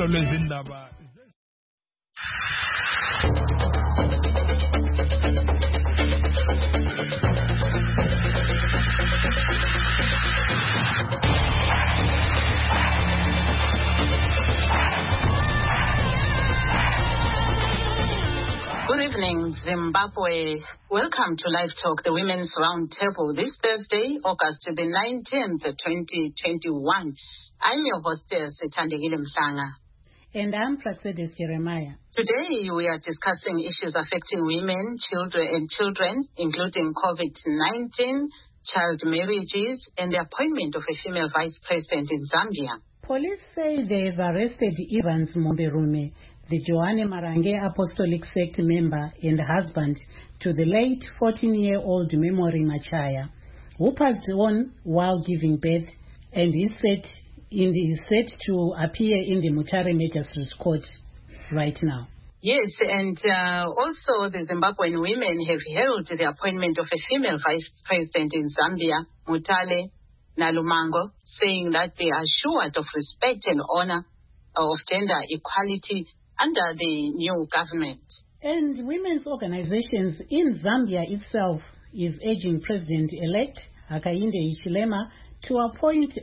Uhlelo lwezindaba. Good evening, Zimbabwe. Welcome to Live Talk, the Women's Roundtable, this Thursday, August the 19th, 2021. I'm your hostess, Thandekile Mhlanga. And I'm Praxedis Jeremiah. Today, we are discussing issues affecting women, children, including COVID-19, child marriages, and the appointment of a female vice president in Zambia. Police say they've arrested Evans Momberume, the Joanne Marange Apostolic Sect member and husband to the late 14-year-old Memory Machaya, who passed on while giving birth, and is set to appear in the Mutare Magistrates Court right now. Yes, and also the Zimbabwean women have held the appointment of a female vice president in Zambia, Mutale Nalumango, saying that they are assured of respect and honor of gender equality under the new government. And women's organizations in Zambia itself is urging President-elect Hakainde Hichilema to appoint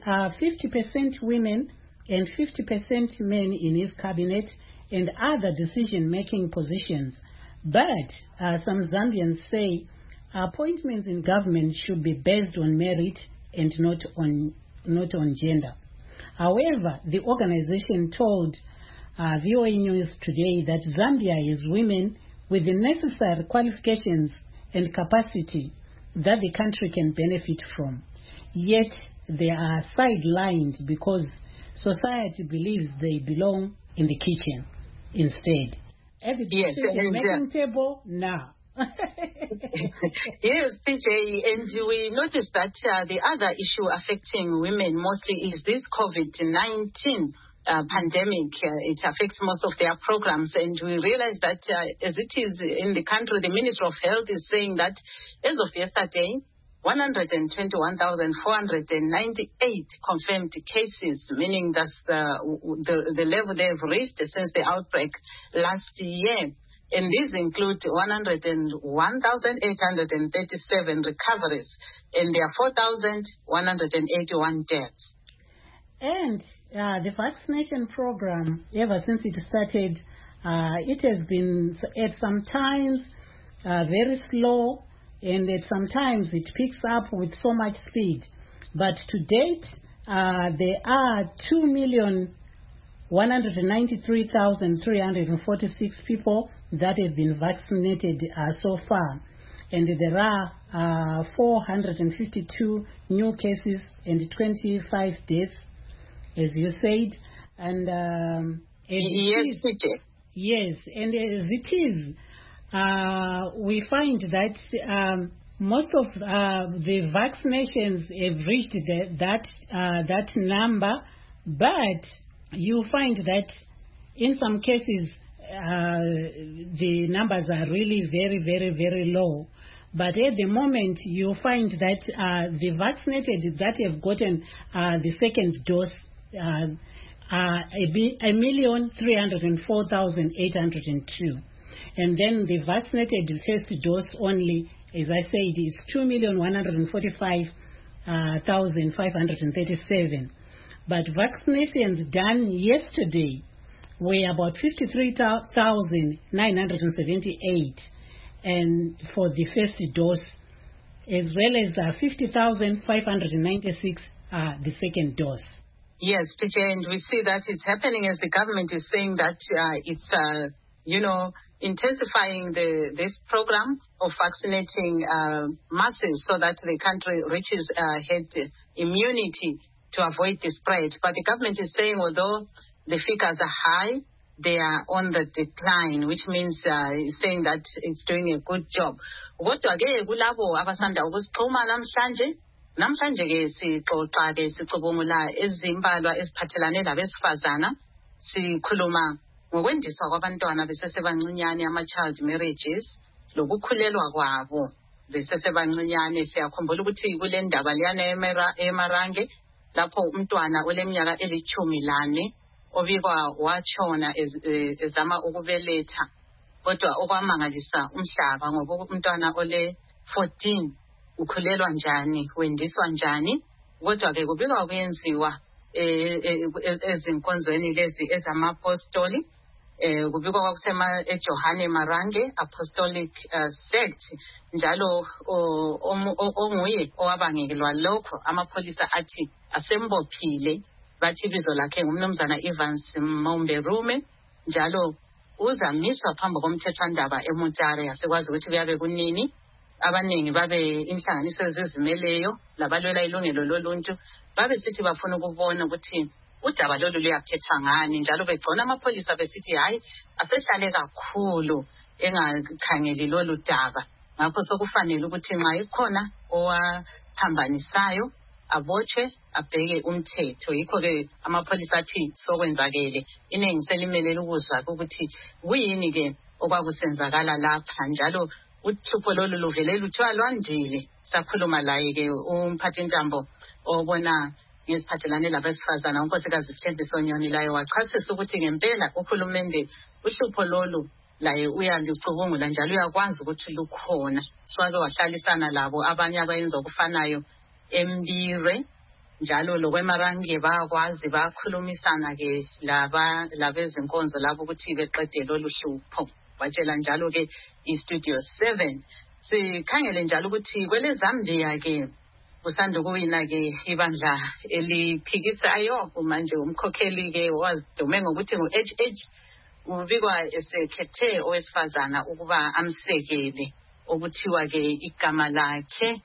50% women and 50% men in his cabinet and other decision-making positions. But some Zambians say appointments in government should be based on merit and not on gender. However, the organization told VOA News today that Zambia has women with the necessary qualifications and capacity that the country can benefit from. Yet they are sidelined because society believes they belong in the kitchen instead. At the decision-making table, now. Yes, PJ, and we noticed that the other issue affecting women mostly is this COVID-19 pandemic. It affects most of their programs, and we realize that as it is in the country, the Ministry of Health is saying that as of yesterday, 121,498 confirmed cases, meaning that's the level they've reached since the outbreak last year. And these include 101,837 recoveries, and there are 4,181 deaths. And the vaccination program, ever since it started, it has been at some times very slow, and at some times it picks up with so much speed. But to date, there are 2,193,346 people that have been vaccinated so far. And there are 452 new cases and 25 deaths, as you said. And yes, and as it is, we find that most of the vaccinations have reached that number, but you find that in some cases the numbers are really very, very, very low. But at the moment, you find that the vaccinated that have gotten the second dose are 1,304,802. And then the vaccinated first dose only, as I said, is 2,145,537. But vaccinations done yesterday were about 53,978, and for the first dose, as well as 50,596 the second dose. Yes, PJ, and we see that it's happening as the government is saying that it's intensifying this program of vaccinating masses so that the country reaches herd immunity to avoid the spread. But the government is saying although the figures are high, they are on the decline, which means saying that it's doing a good job. Kodwa-ke kulabo abasanda ukusixhuma namhlanje ke sixoxa ke sicubungula ezimbalwa eziphathelane labesifazana, sikhuluma ngokwendiswa kwabantwana besesebancinyane, ama-child marriages, lokukhulelwa kwabo besesebancinyane. Siyakhumbula ukuthi kule ndaba liyana eMarange lapho umntwana oleminyaka 14 obikwa wachona ezama ukubeletha kodwa okwamangalisa umhlaba ngoba umntwana ole 14 ukhulelwa njani wendiswa njani kodwa ke kubikwa kuyenziwa ezinkonzweni lezi ezamapostoli kubikwa kwakusema eJohane Marange Apostolic Sect njalo onguye owabangelwa lokho amapholisa athi asembophile bathi ibizo lakhe ngumnumzana Evans Momberume njalo uzamiswa phambi komthethwandaba eMutare yasekwazi ukuthi kuyabe kunini abaningi babe inhlanganiso ezizimeleyo labalwela ilungelo loluntu babe sithi bafuna ukubona ukuthi udaba lolu luyaphetha ngani njalo begcona amapholisa besithi hayi asehlale kakhulu engakhangeli lolu daba ngakho sokufanele ukuthi nxa ikhona owaphambanisayo abotshwe abheke umthetho yikho ke amapholisa athi sokwenzakele iningi selimelele ukuzwa ukuthi kuyini ke okwakusenzakala lapha njalo uhlupho lolu luvele luthiwa lwandile sakhuluma laye ke umphathintambo obona ngesiphathelane labesifazana unkosikazi Thembiso Nyoni laye wachasisa ukuthi ngempela uhulumende uhlupho lolu laye uyalicubungula njalo uyakwazi ukuthi lukhona swake wahlalisana labo abanye abayenza okufanayo eMbire njalo lokweMarange bakwazi bakhulumisana ke labezinkonzo labo ukuthi beqede lolu hlupho watshela njalo ke iStudio 7 sikhangele njalo ukuthi kwele Zambia ke usanda kuwina ke ibandla eliphikisayo manje umkhokheli ke wazidume ngokuthi nguHH ubikwa esekhethe owesifazana ukuba amsekele okuthiwa ke igama lakhe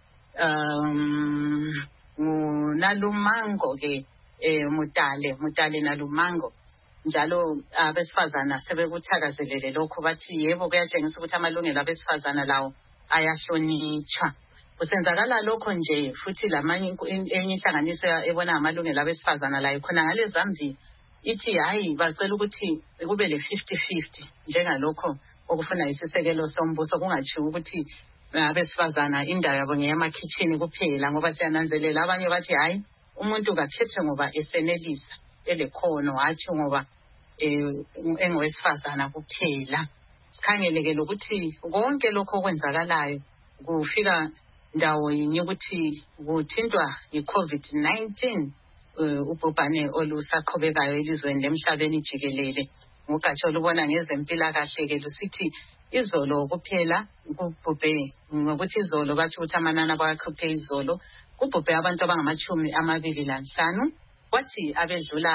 Nalumango ke Mutale Nalumango njalo abesifazana sebekuthakazelele lokho bathi yebo kuyatshengisa ukuthi amalungelo abesifazana lawo ayahlonitshwa kusenzakala lokho nje futhi lamanye enye inhlanganiso ebona amalungelo abesifazana layo khona ngale Zambia ithi hayi bacela ukuthi kube le 50-50 njengalokho okufuna isisekelo sombuso kungathi ukuthi abesifazana indawo yabo ngeyama-kitchen kuphela ngoba siyananzelela abanye bathi hayi umuntu kaphethe ngoba esenelisa elekhono hathi ngoba engowesifazana kuphela sikhangeleke ukuthi konke lokho okwenzakalayo kufika ndawo yinye ukuthi kuthintwa yi-COVID-19 ubhubhane olusaqhubekayo elizweni lemhlabeni jikelele ngogatsha olubona ngezempilakahle ke lusithi izolo kuphela kubhubhe ngokuthi izolo bathi ukuthi amanani abakhuphe izolo kubhubhe abantu abangama-25 kwathi abedlula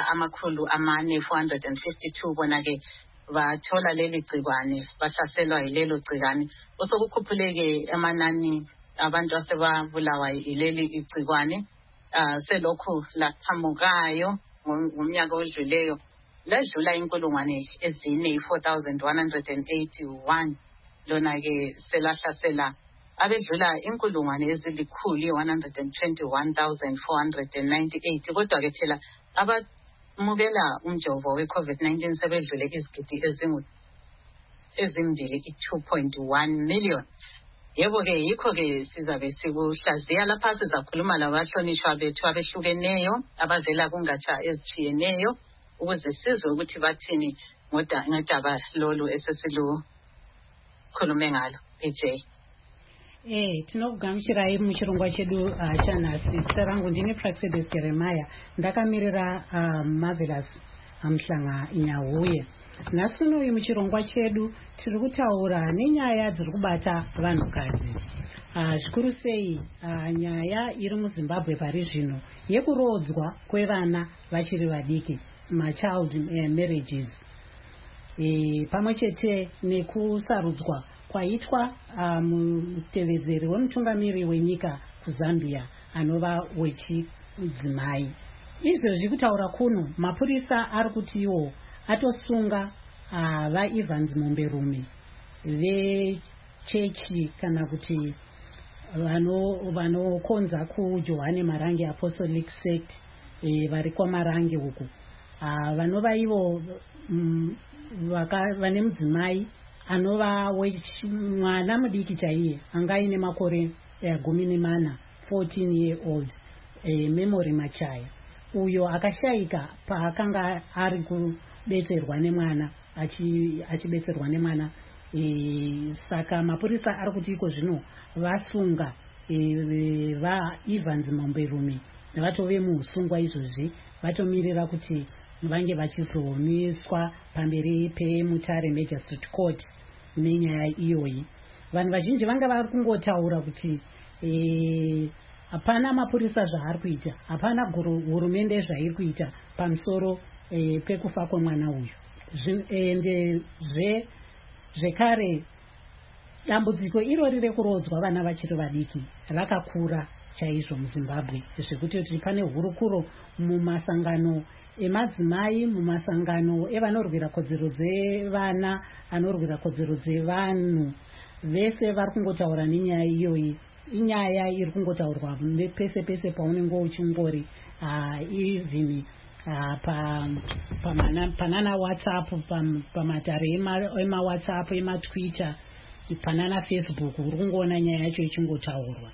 452 bona ke bathola leli gcikwane bahlaselwa yilelo gcikwane osokukhuphuleke amanani abantu asebabulawa yileli igcikwane selokhu laqhamukayo ngomnyaka odluleyo ladlula 4,181 lona ke selahlasela abedlula 121,498 kodwa ke phela abamukela umjovo we-COVID-19 sebedlule izigidi ezimbili 2.1 million. Yebo ke yikho ke sizabe sikuhlaziya lapha sizakhuluma labahlonishwa bethu abehlukeneyo abavela kungatsha ezitshiyeneyo ukuze sizwe ukuthi bathini ngodaba lolu esesilukhulume ngalo PJ. Tinokugamuchirai muchirongwa chedu chanhasi. Zita rangu ndini Praxedes Jeremiah ndakamirira Marvelous Mhlanga Nyahuye. Nhasi unoyu muchirongwa chedu tiri kutaura nenyaya dziri kubata vanhukadzi. Zvikuru sei nyaya iri muZimbabwe pari zvino yekurodzwa kwevana vachiri vadiki, child marriages, pamwe chete nekusarudzwa kwaitwa mutevedzeri wemutungamiri wenyika kuZambia anova wechidzimai. Izvezvi kutaura kuno mapurisa ari kuti iwo atosunga vaEvans Momberume vechechi kana kuti vanokonza kuJohane Marange Apostolic Sect vari kwaMarange uku, vanova ivo vane mudzimai anova mwana mudiki chaiye angaine makore 14 year old, Memory Machaya. uyo akashayika paakanga ari kubetserwa nemwana achibetserwa nemwana. Saka mapurisa ari kuti iko zvino vasunga vaEvans Mamberume vatove muusungwa izvozvi, vatomirira kuti vange vachizomiswa pamberi peMutare Magistrate Court nenyaya iyoyi. Vanhu vazhinji vanga vari kungotaura kuti hapana mapurisa zvaari kuita, hapana hurumende zvairi kuita pamusoro pekufa kwemwana uyu. Zvekare dambudziko irori rekurodzwa vana vachiri vadiki rakakura chaizvo muZimbabwe, zvekuti pane hurukuro mumasangano emadzimai, mumasangano evanorwira kodzero dzevana, anorwira kodzero dzevanhu, vese vari kungotaura nenyaya iyoyi. Inyaya iri kungotaurwa pese pese paunenge uchingori even panana WhatsApp, pamatare emaWhatsApp, ematwitter, panana Facebook, uri kungoona nyaya yacho ichingotaurwa.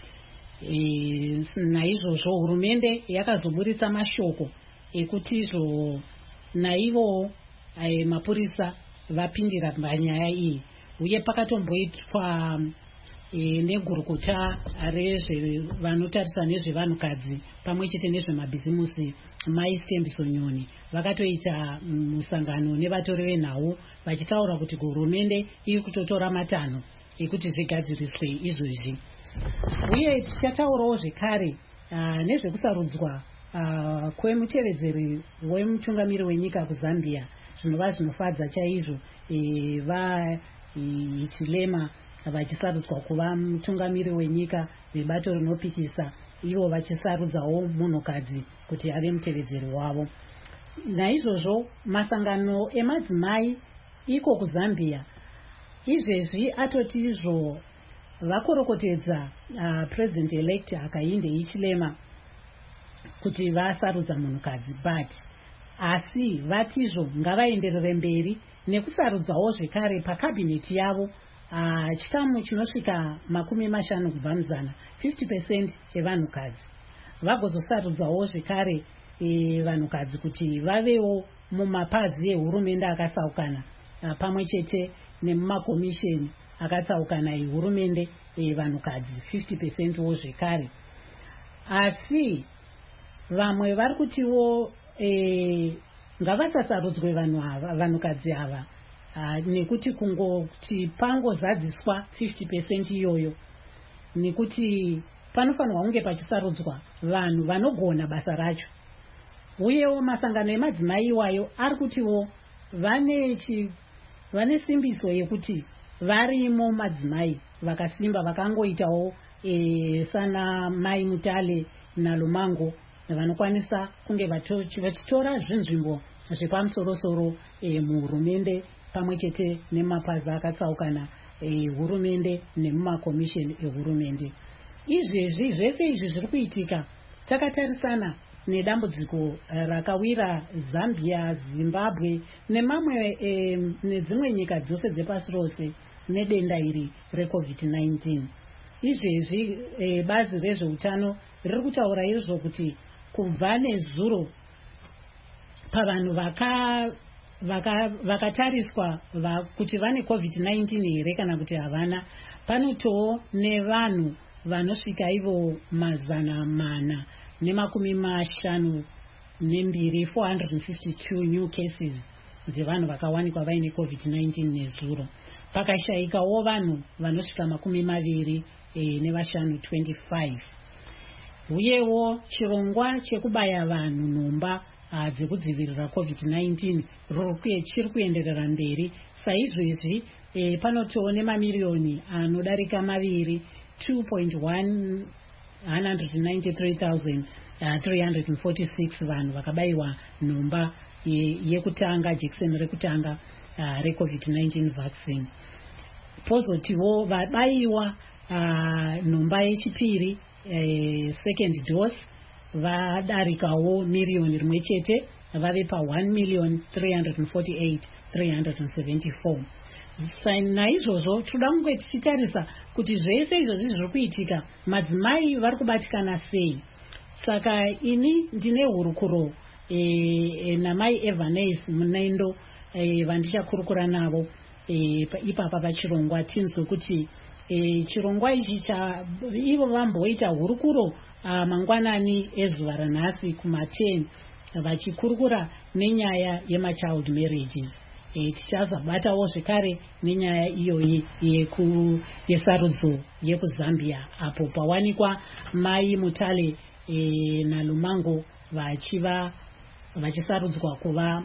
Naizvozvo hurumende yakazoburitsa mashoko ekuti naivo mapurisa vapindira panyaya iyi, uye pakatomboitwa negurukota vanotarisa nezvevanhukadzi pamwe chete nezvemabhizimusi, Mai Stembiso Nyoni, vakatoita musangano nevatori venhau vachitaura kuti hurumende iri kutotora matanho ekuti zvigadziriswe izvozvi. Uye tichataurawo zvekare nezvekusarudzwa kwemutevedzeri wemutungamiri wenyika kuZambia, zvinova zvinofadza chaizvo. VaHichilema vachisarudzwa kuva mutungamiri wenyika vebato rinopikisa, ivo vachisarudzawo munhukadzi kuti ave mutevedzeri wavo. Naizvozvo masangano emadzimai iko kuZambia izvezvi atoti izvo vakorokotedza president elect Hakainde Hichilema kuti vasarudza munhukadzi, but asi vatizvo ngavaenderere mberi nekusarudzawo zvekare pakabineti yavo chikamu chinosvika 50 kubva muzana, 50% evanhukadzi, vagozosarudzawo zvekare vanhukadzi kuti vavewo mumapazi ehurumende akasaukana, pamwe chete nemumakomisheni akatsaukana ehurumende vanhukadzi 50% wo zvekare. Asi vamwe vari kutiwo ngavasasarudzwe vanhukadzi ava, nekuti kungoti pangozadziswa 50% iyoyo, nekuti panofanirwa kunge pachisarudzwa vanhu vanogona basa racho. Uyewo masangano emadzimai iwayo ari kutiwo vane simbiso yekuti varimo madzimai vakasimba vakangoitawo sana Mai Mutale naLumango vanokwanisa kunge vachitora zvinzvimbo zvepamusorosoro muhurumende pamwe chete nemapazi akatsaukana ehurumende nemumakomisheni ehurumende. Izvezvi zvese izvi zviri kuitika takatarisana nedambudziko rakawira Zambia, Zimbabwe nemamwe nedzimwe nyika dzose dzepasi rose nedenda iri reCovid-19. Izvezvi bazi rezveutano riri kutaura izvo kuti kubva nezuro pavanhu vakatariswa kuti vane COVID-19 here kana kuti havana, panotowo nevanhu vanosvika ivo 452 452 new cases dzevanhu vakawanikwa vaine COVID-19 nezuro, pakashayikawo vanhu vanosvika 25. Uyewo chirongwa chekubaya vanhu nhomba dzekudzivirira COVID-19 chiri kuenderera mberi. Saizvozvi panotowo nemamiliyoni anodarika 2,193,346 vanhu vakabayiwa nhomba yekutanga, jekiseni rekutanga reCovid-19 vaccine. Pozotiwo vabayiwa nhomba yechipiri, second dose, vadarikawo miliyoni rimwe chete, vave pa 1,348,374. Naizvozvo toda kunge tichitarisa kuti zvese izvozvi zviri kuitika, madzimai vari kubatikana sei. Saka ini ndine hurukuro namai Evanes Munendo vandichakurukura navo ipapa pachirongwa tinzwe kuti chirongwa ichi ivo vamboita hurukuro mangwanani ezuva ranhasi kuma10 vachikurukura nenyaya yemachild marriages. Tichazabatawo zvekare nenyaya iyoyi yesarudzo yekuzambia apo pawanikwa mai Mutale naLumango vachisarudzwa kuva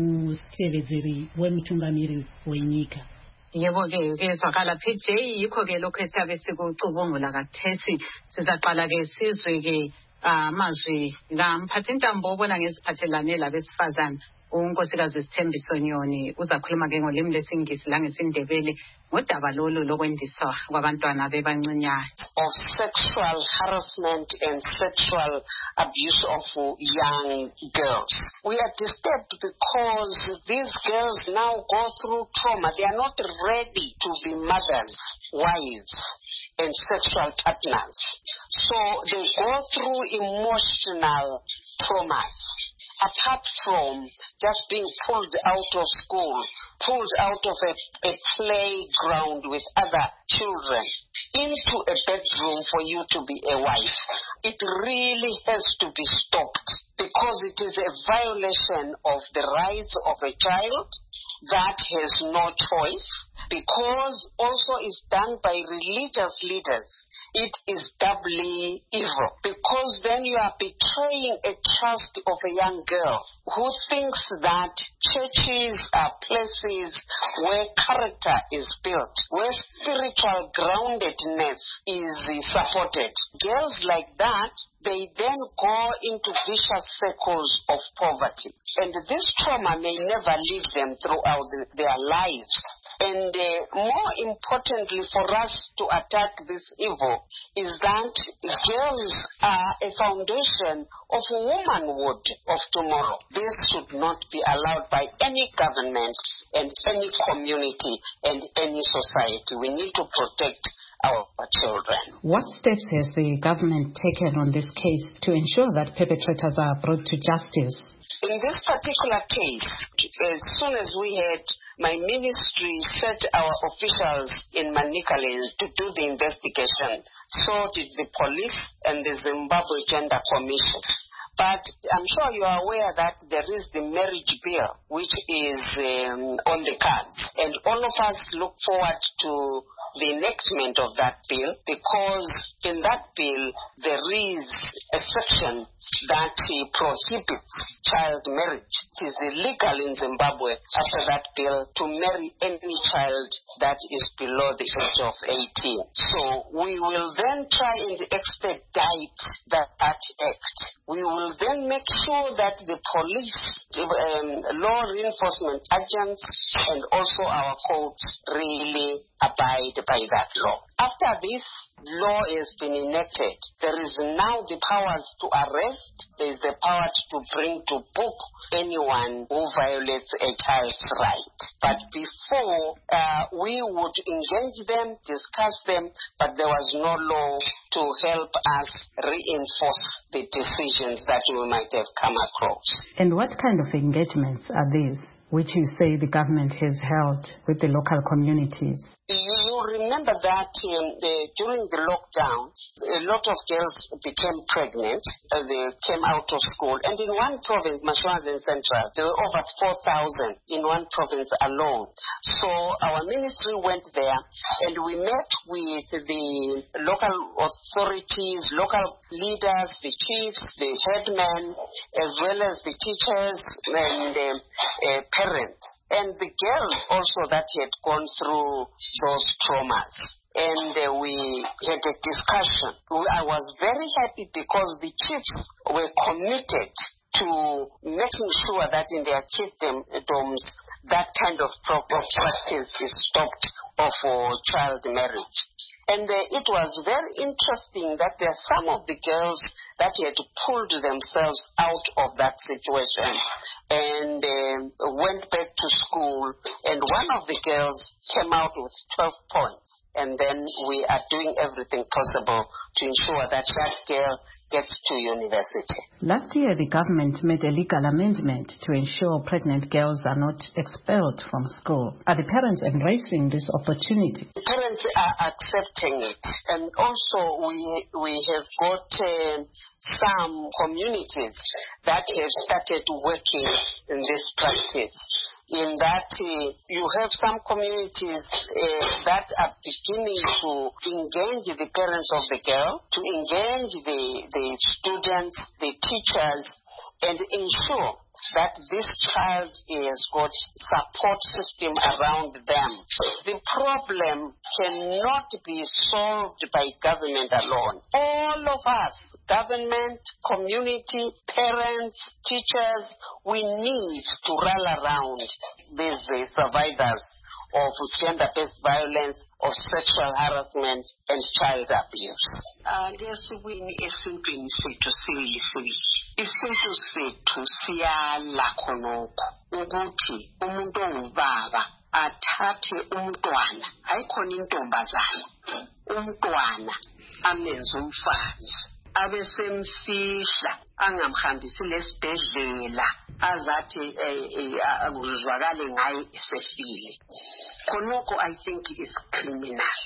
mutevedzeri wemutungamiri wenyika. Yebo-ke kezwakala PJ yikho-ke lokhu esiyabe sikucubungula kathesi. Sizaqala-ke sizwe-ke amazwi kamphathintambo obona ngeziphathelane labesifazane unkosikazi Sithembiso Nyoni uzakhuluma-ke ngolimi lwesiNgisi langesindebele ngodaba lolu lokwendiswa kwabantwana bebancinyane. Of sexual harassment and sexual abuse of young girls. We are disturbed because these girls now go through trauma. They are not ready to be mothers, wives, and sexual partners. So they go through emotional traumas. Apart from just being pulled out of school, pulled out of a playground with other children, into a bedroom for you to be a wife. It really has to be stopped because it is a violation of the rights of a child that has no choice, because also is done by religious leaders. It is doubly evil, because then you are betraying a trust of a young girl who thinks that churches are places where character is built, where spiritual groundedness is supported. Girls like that, they then go into vicious circles of poverty. And this trauma may never leave them throughout their lives. And more importantly for us to attack this evil is that girls are a foundation of womanhood of tomorrow. This should not be allowed by any government and any community and any society. We need to protect our children. What steps has the government taken on this case to ensure that perpetrators are brought to justice? In this particular case, as soon as we had my ministry set our officials in Manicaland to do the investigation, so did the police and the Zimbabwe Gender Commission. But I'm sure you are aware that there is the marriage bill, which is on the cards. And all of us look forward to the enactment of that bill, because in that bill there is a section that prohibits child marriage. It is illegal in Zimbabwe after that bill to marry any child that is below the age of 18. So we will then try and expedite that act. We will then make sure that the police, law enforcement agents, and also our courts really abide by that law. After this law has been enacted, there is now the powers to arrest, there is the power to bring to book anyone who violates a child's right. But before, we would engage them, discuss them, but there was no law to help us reinforce the decisions that we might have come across. And what kind of engagements are these, which you say the government has held with the local communities? You remember that during the lockdown, a lot of girls became pregnant. They came out of school. And in one province, Mashonaland Central, there were over 4,000 in one province alone. So our ministry went there and we met with the local authorities, local leaders, the chiefs, the headmen, as well as the teachers and parents. And the girls also that had gone through those traumas. And we had a discussion. I was very happy because the chiefs were committed to making sure that in their chiefdoms that kind of practice is stopped for child marriage. And it was very interesting that there are some of the girls that had pulled themselves out of that situation and went back to school, and one of the girls came out with 12 points. And then we are doing everything possible to ensure that that girl gets to university. Last year, the government made a legal amendment to ensure pregnant girls are not expelled from school. Are the parents embracing this opportunity? The parents are accepting it. And also we have got some communities that have started working in this practice. In that you have some communities that are beginning to engage the parents of the girl, to engage the students, the teachers, and ensure that this child has got support system around them. The problem cannot be solved by government alone. All of us, government, community, parents, teachers, we need to rally around these survivors of gender-based violence, of sexual harassment, and child abuse. Ngesibini esintwini sethu siyifile. Isintu sethu siyala khonokho ukuthi umuntu ongubaba athathe umntwana, ayikhona intombazana, umntwana amenze umfazi, abesemfihla angamhambisi lesibhedlela azathi akuzwakale ngaye esefile. Khonokho I think is criminal.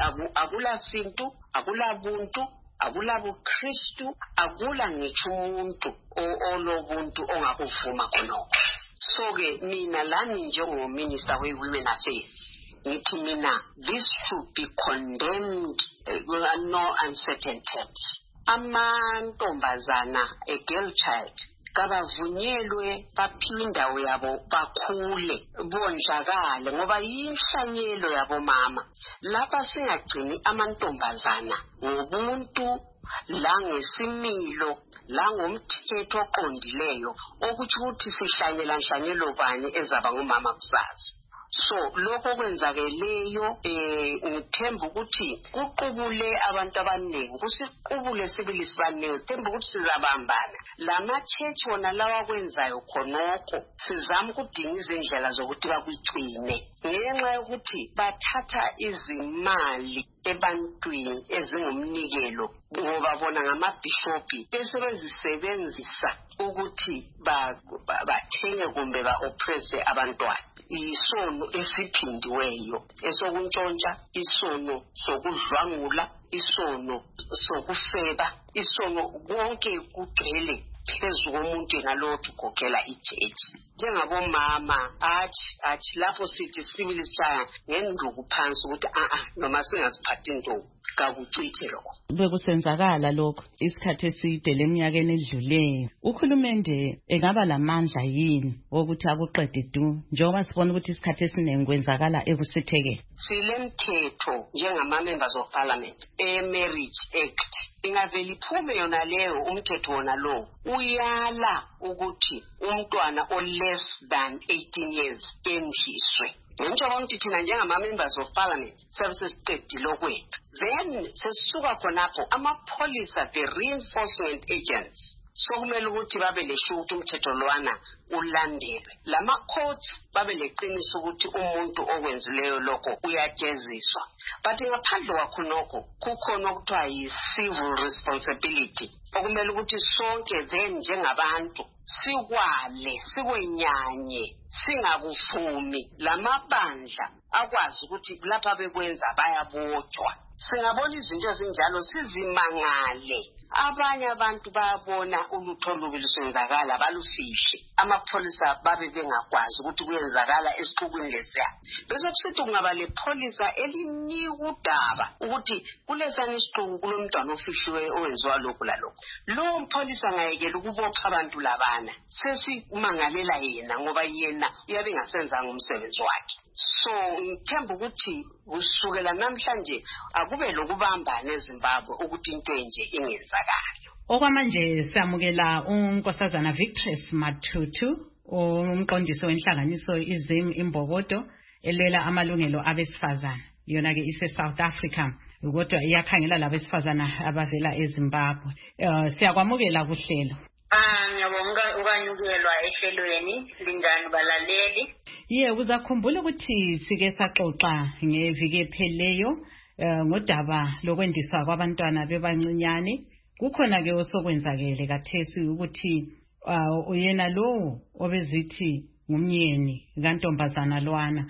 Akula sintu, akula buntu, akula buKristu, akula ngitsho umuntu olobuntu ongakuvuma khonokho. So ke mina lani njengominister we-Women Affairs ngithi mina this should be condemned with no uncertain terms. Amantombazana, a girl child, kabavunyelwe baphiwe indawo yabo bakhule bonjakale ngoba yinhlanyelo yabo mama. Lapha singagcini amantombazana ngobuntu, la ngesimilo, la ngomthetho oqondileyo okuthi ukuthi sihlanyela nhlanyelo bani ezaba ngumama kusasa. So lokho kwenzakeleyo ngithemba ukuthi kuqubule abantu abaningi, kusiqubule sibili sibaningi, themba ukuthi sizabambana. Lama church wona lawa kwenzayo khonokho sizama ukudinga izindlela zokuthi bakugcine ngenxa yokuthi bathatha izimali ebantwini ezingumnikelo ngoba bona ngamabhishopi bese bezisebenzisa ukuthi bathenge kumbe ba-oppresse abantwana. Isono esiphindiweyo esokuntshontsha, isono sokudlwangula, isono sokufeba, isono konke kugcwele phezu komuntu ngalokho kugogela ijeji. Njengabomama athi lapho sithi sibili sichaya ngenduku phansi ukuthi noma singaziphathi intombi kakucithe lokho. Bekusenzakala lokho isikhathi eside leminyakeni edluleyo. Uhulumende engaba lamandla yini wokuthi akuqede du njengoba sibona ukuthi isikhathi esiningi kwenzakala ekusithekela? Silemthetho njengama-members of parliament, Marriage Act. Ingavela iphume yona leyo umthetho wona lo uyala ukuthi umntwana o-less than 18 years endliswe. Ngisho ukuthi thina njengama-members of parliament sesiqedile okwethu. Then sesisuka khonapho amapholisa, the reinforcement agents, sokumele ukuthi babe lesho ukuthi umthetho lwana ulandelwe. Lama courts babe leqiniso ukuthi umuntu okwenzileyo lokho uyajeziswa. But ngaphandle kwakhonokho kukhona okuthiwa yi-civil responsibility okumele ukuthi sonke then njengabantu sikwale, sikwenyanye, singakuvumi lamabandla akwazi ukuthi lapha bekwenza bayabotshwa. Singabona izinto ezinjalo sizimangale. Abanye abantu bayabona ulutho olubi lusenzakala balufishe. Amapholisa babe bengakwazi ukuthi kuyenzakala esixukwini lesiya. Bese kusithi kungaba lepholisa elinika udaba ukuthi kulesana isixuku kulomntwana ofishiwe owenziwa lokhu lalokho. Lo mpholisa ngayekela ukubopha abantu labana. Sesimangalela yena ngoba yena uyabe engasenzanga umsebenzi wakhe. So ngithemba ukuthi kusukela namhlanje akube lokubambana eZimbabwe ukuthi into enje ingenzakali. Okwamanje siyamukela unkosazana Victress Matutu, umqondisi wenhlanganiso iZim Imbokodo elwela amalungelo abesifazana. Yona ke ise South Africa kodwa iyakhangela labesifazana abavela eZimbabwe. Siyakwamukela kuhlelo. Ngiyabonga ukanyukelwa ehlelweni linjani balaleli. Uzakhumbula ukuthi sike saxoxa ngeviki epheleyo ngodaba lokwendisa kwabantwana bebancinyane. Kukhona ke osokwenzakele kathesi ukuthi uyena lo obezithi ngumyeni kantombazana lwana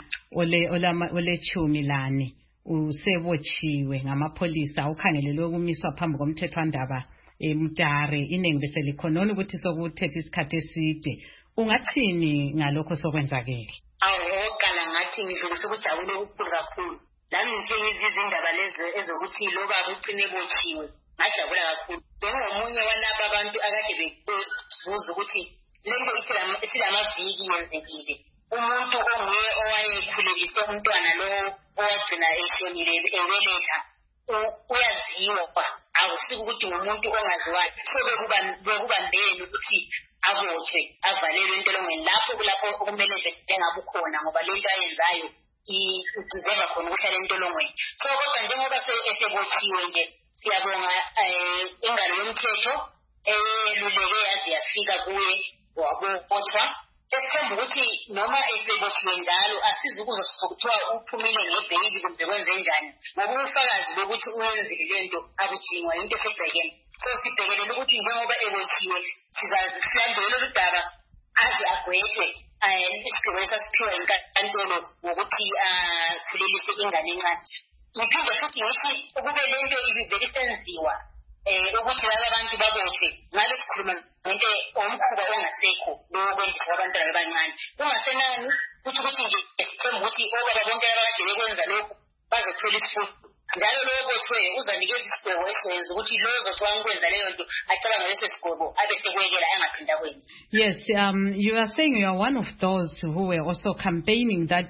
ole 10 usebotshiwe ngamapolisa ukhangelelwe ukumiswa phambi komthethwandaba eMutare. Iningi bese likhonona ukuthi sokuthethe isikhathi eside. Ungathini ngalokho sokwenzakele? Awuqala ngathi ngizolisa ukujabula okukhulu kakhulu. Lami ngithe izindaba lezi ezokuthi lo baba ucine botshiwe. Ngajabula kakhulu. Bengomunye walabo abantu akade bebuza ukuthi lento isilamaviki yenzekile. Umuntu onguye owayekhulelise umntwana lo owagcina eshonile ebeletha uyaziwa, akusiko ukuthi umuntu ongaziwayo. So bekubambeni ukuthi abotshwe avalelwe entolongweni lapho okumele engabe ukhona ngoba lento ayenzayo idizeva khona ukuhlala entolongweni. So kodwa njengoba esebotshiwe nje siyabonga ingalo yomthetho eluleke yaze yafika kuye wabotshwa. Esithemba ukuthi noma esebotshiwe njalo asizukuzo sokuthiwa uphumile ngebheyili kumbe kwenze njani ngoba ubufakazi bokuthi uyenzile lento abudingwa into esegcekeni. So sibhekelele ukuthi njengoba ebotshiwe silandele udaba aze agwetshwe isigwebo esasiphiwa inkantolo ngokuthi akhulelise ingane encane. Ngiphinde futhi ngithi ukube lento ibivele isenziwa ukuthi laba bantu babotshwe ngabe sikhuluma ngento omkhuba ongasekho lokwendisa abantwana abancane. Kungasenani ukuthi nje esithemba ukuthi obaba bonke abakade bekwenza lokhu bazothola isifundo. Njalo lo botshwe uzanikeza isigwebo esenza ukuthi lo ozothiwa ngikwenza leyo nto acabanga leso sigwebo abe sekwekela angaphinda kwenza. Yes, you are saying you are one of those who were also campaigning that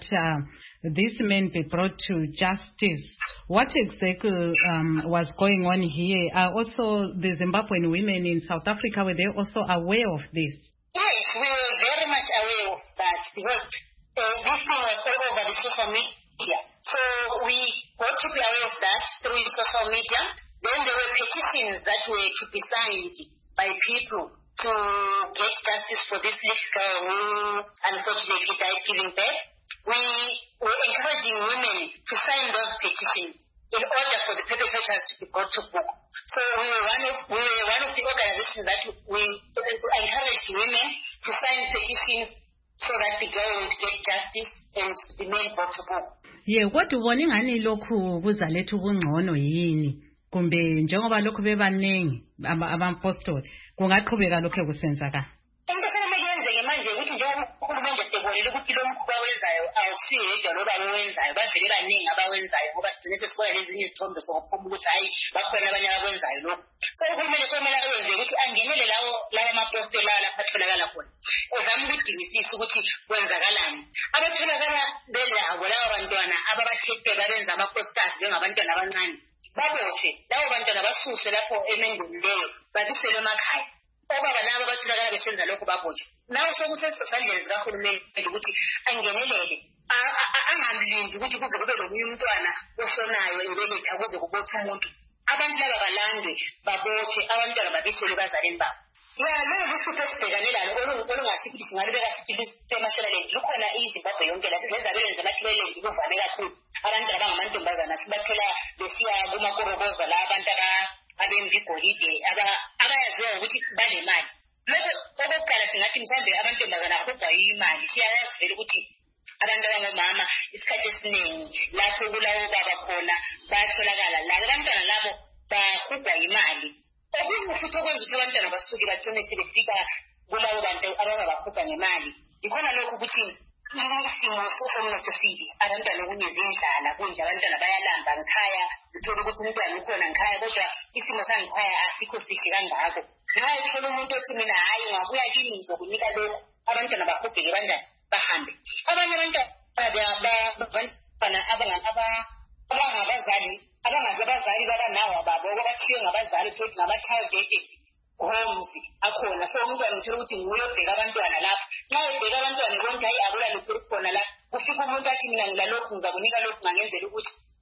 this man be brought to justice. What exactly was going on here? Are also the Zimbabwean women in South Africa, were they also aware of this? Yes, we were very much aware of that because this thing was all over the social media. So we got to be aware of that through social media. Then there were petitions that were to be signed by people to get justice for this little girl who unfortunately died giving birth. We were encouraging women to sign those petitions in order for the perpetrators to be brought to book. So we were one of the organizations that we encouraged women to sign petitions so that the girl would get justice and the men brought to book. Kodwa ubona ingani lokhu kuzaletha ukungcono yini kumbe njengoba lokhu bebaningi abapostoli kungaqhubeka lokho kusenzakala? Into esemele manje ukuthi njengoba ukhulumende sebonile ukuthi lo mkhuba wenzayo awusiyo yedwa loba awenzayo bavele baningi abawenzayo ngoba sigcine sesibona lezinye izithombe sokuphuma ukuthi hayi bakhona abanye abakwenzayo lokho. So uhulumende somele akwenze ukuthi angenele lawo mapostoli lapha atholakala khona uzama ukudingisisa ukuthi kwenzakalani. Abatholakala belabo labo bantwana ababakhethwe babenza amaposters njengabantwana abancane babotshwe labo bantwana basuswe lapho emendweni leyo babiselwe emakhaya. Obaba labo abatholakala besenza lokho babotshwe nawe sokusesandleni zikahulumende ukuthi angenelele angamlindi ukuthi kuze kube lomunye umntwana osonayo ebeletha kuze kubotshwe umuntu. Abantu laba balandwe babotshwe abantwana babiselwe bazaleni babo. Lolu hlupho esibhekane lalo olungasithi singalubeka sithi lusemashonaland lukhona iZimbabwe yonke la sizenzabelweni zamakhileland kuvame kakhulu. Abantu abangamantombazana sibathola besiya kumakorokoza la abantu abembigolide abayaziwa ukuthi banemali. Lokho okokuqala singathi mhlambe amantombazana akubhwa imali. Siyayazi vele ukuthi abantu abangomama isikhathi esiningi lapho kulawo baba khona bayatholakala labo abantwana labo bahubha imali. Okunye futhi okwenza ukuthi abantwana basuke bagcine sebefika kulabo bantu abangabahubha ngemali. Ikhona lokho ukuthi isimo somnotho sibi abantwana okunye zindlala kunje abantwana bayalamba ngikhaya uthola ukuthi umntwana ukhona ngikhaya kodwa isimo sangikhaya asikho sihle kangako. Naye uthola umuntu othi mina hayi ngabuya kimi ngizokunika lokho abantwana bahubheke kanjani bahambe. Abanye abangabazali babanawo babo abathiwe ngabazali futhi ngaba-child homes akhona. So umntwana uthola ukuthi nguye obheka abantwana lapho. Nxa ebheka abantwana konke hayi akula lutho khona la kufika umuntu athi mina ngilalokhu ngizakunika lokhu ngangenzela ukuthi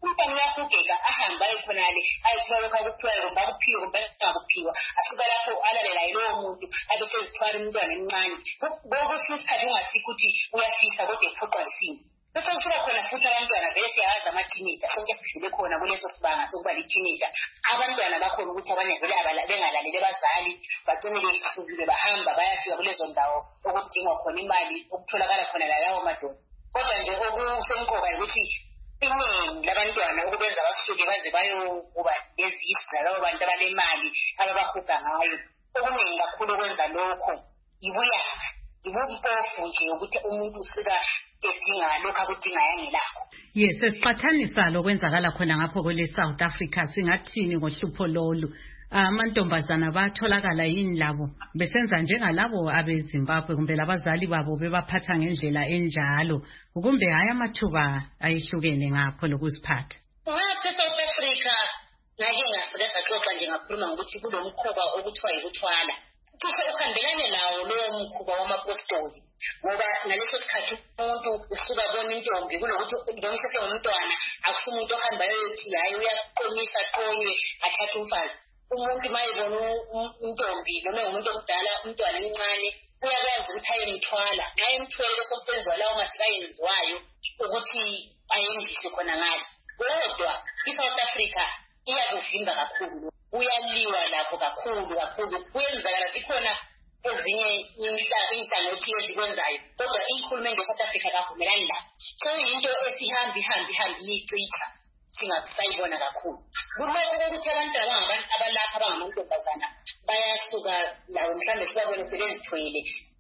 umntwana uyahugeka ahambe ayekhonale ayethola lokho akuthiwayo kumbe akuphiwe kumbe angakuphiwa asuka lapho alalela yilowo muntu abe sezithwala umntwana emncane kwesinye isikhathi ungasikho ukuthi uyafisa kodwa ephoqwa yisimo bese kusuka khona futhi abantwana vele siyawazi ama-teenager sonke sidlule khona kuleso sibanga sokuba li-teenager abantwana bakhona ukuthi abanye vele bengalaleli abazali bagcine behlukile bahamba bayafika kulezo ndawo okudingwa khona imali okutholakala khona lalawo madoda kodwa nje okusemqoka ukuthi iningi labantwana ukubenza basuke baze bayokuba lezisu zalabo bantu abanemali ababahuga ngayo okuningi kakhulu okwenza lokho ibuyanga ibumpofu nje ukuthi umuntu usuka edinga lokho akudinga yangelakho. Yes, sesiqhathanisa lokwenzakala khona ngapho kwele South Africa singathini ngohlupho lolu amantombazana batholakala yini labo besenza njengalabo abeZimbabwe kumbe labazali babo bebaphatha ngendlela enjalo kumbe hayi amathuba ayihlukene ngapho lokuziphatha ngapha eSouth Africa ngake ngafika saxoxa nje ngakhuluma ngokuthi kulomkhuba okuthiwa yikuthwala cishe uhambelane nawo lowo mkhuba wamapostoli ngoba ngaleso sikhathi umuntu usuka bona intombi kulokuthi noma sesengumntwana akusumuntu ohamba yothi hayi uyaqonisa qonywe athatha umfazi umuntu mayebona intombi noma umuntu omdala umntwana emncane uyakwazi ukuthi ayemthwala ayemthwele bese umsebenzi walawo masikayenziwayo ukuthi ayendiswe khona ngale kodwa iSouth Africa iyakuvimba kakhulu uyaliwa lapho kakhulu kuyenzakala zikhona ezinye inhlangothi ezikwenzayo kodwa ihulumende eSouth Africa kavumelani lapho so into esihambi yicitha singasayibona kakhulu kulokho ukuthi abantu abalapha abangamantombazana bayasuka lawo mhlawumbe sibabone sebezithwele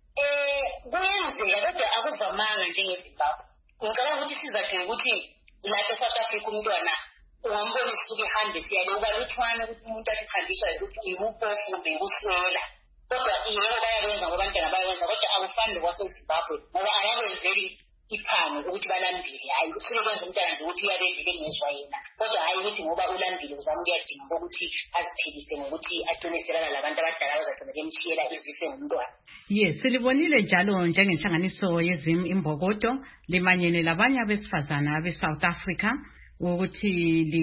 kuyenzeka kodwa akuvamanga njengeZimbabwe ngicabanga ukuthi sizakhe ukuthi lapha eSouth Africa umntwana ungambona isuke ihambe siyale ukaluthwana ukuthi umuntu akuhambiswa ukuthi ibupofu kumbe ikuswela kodwa yebo bayakwenza ngoba abantwana bayakwenza kodwa akufani lokwaseZimbabwe ngoba ayakwenzeli iphano ukuthi balambile hayi usuke kwenza umntwana nje ukuthi uyabedlile ngezwa yena kodwa hayi ukuthi ngoba ulambile uzama ukuyadinga ukuthi aziphilise ngokuthi agcine selala labantu abadala bazagcina bemshiyela iziswe ngumntwana. Yes, silibonile njalo njengenhlanganiso yezim imbokodo limanyene labanye abesifazana abe-South Africa ukuthi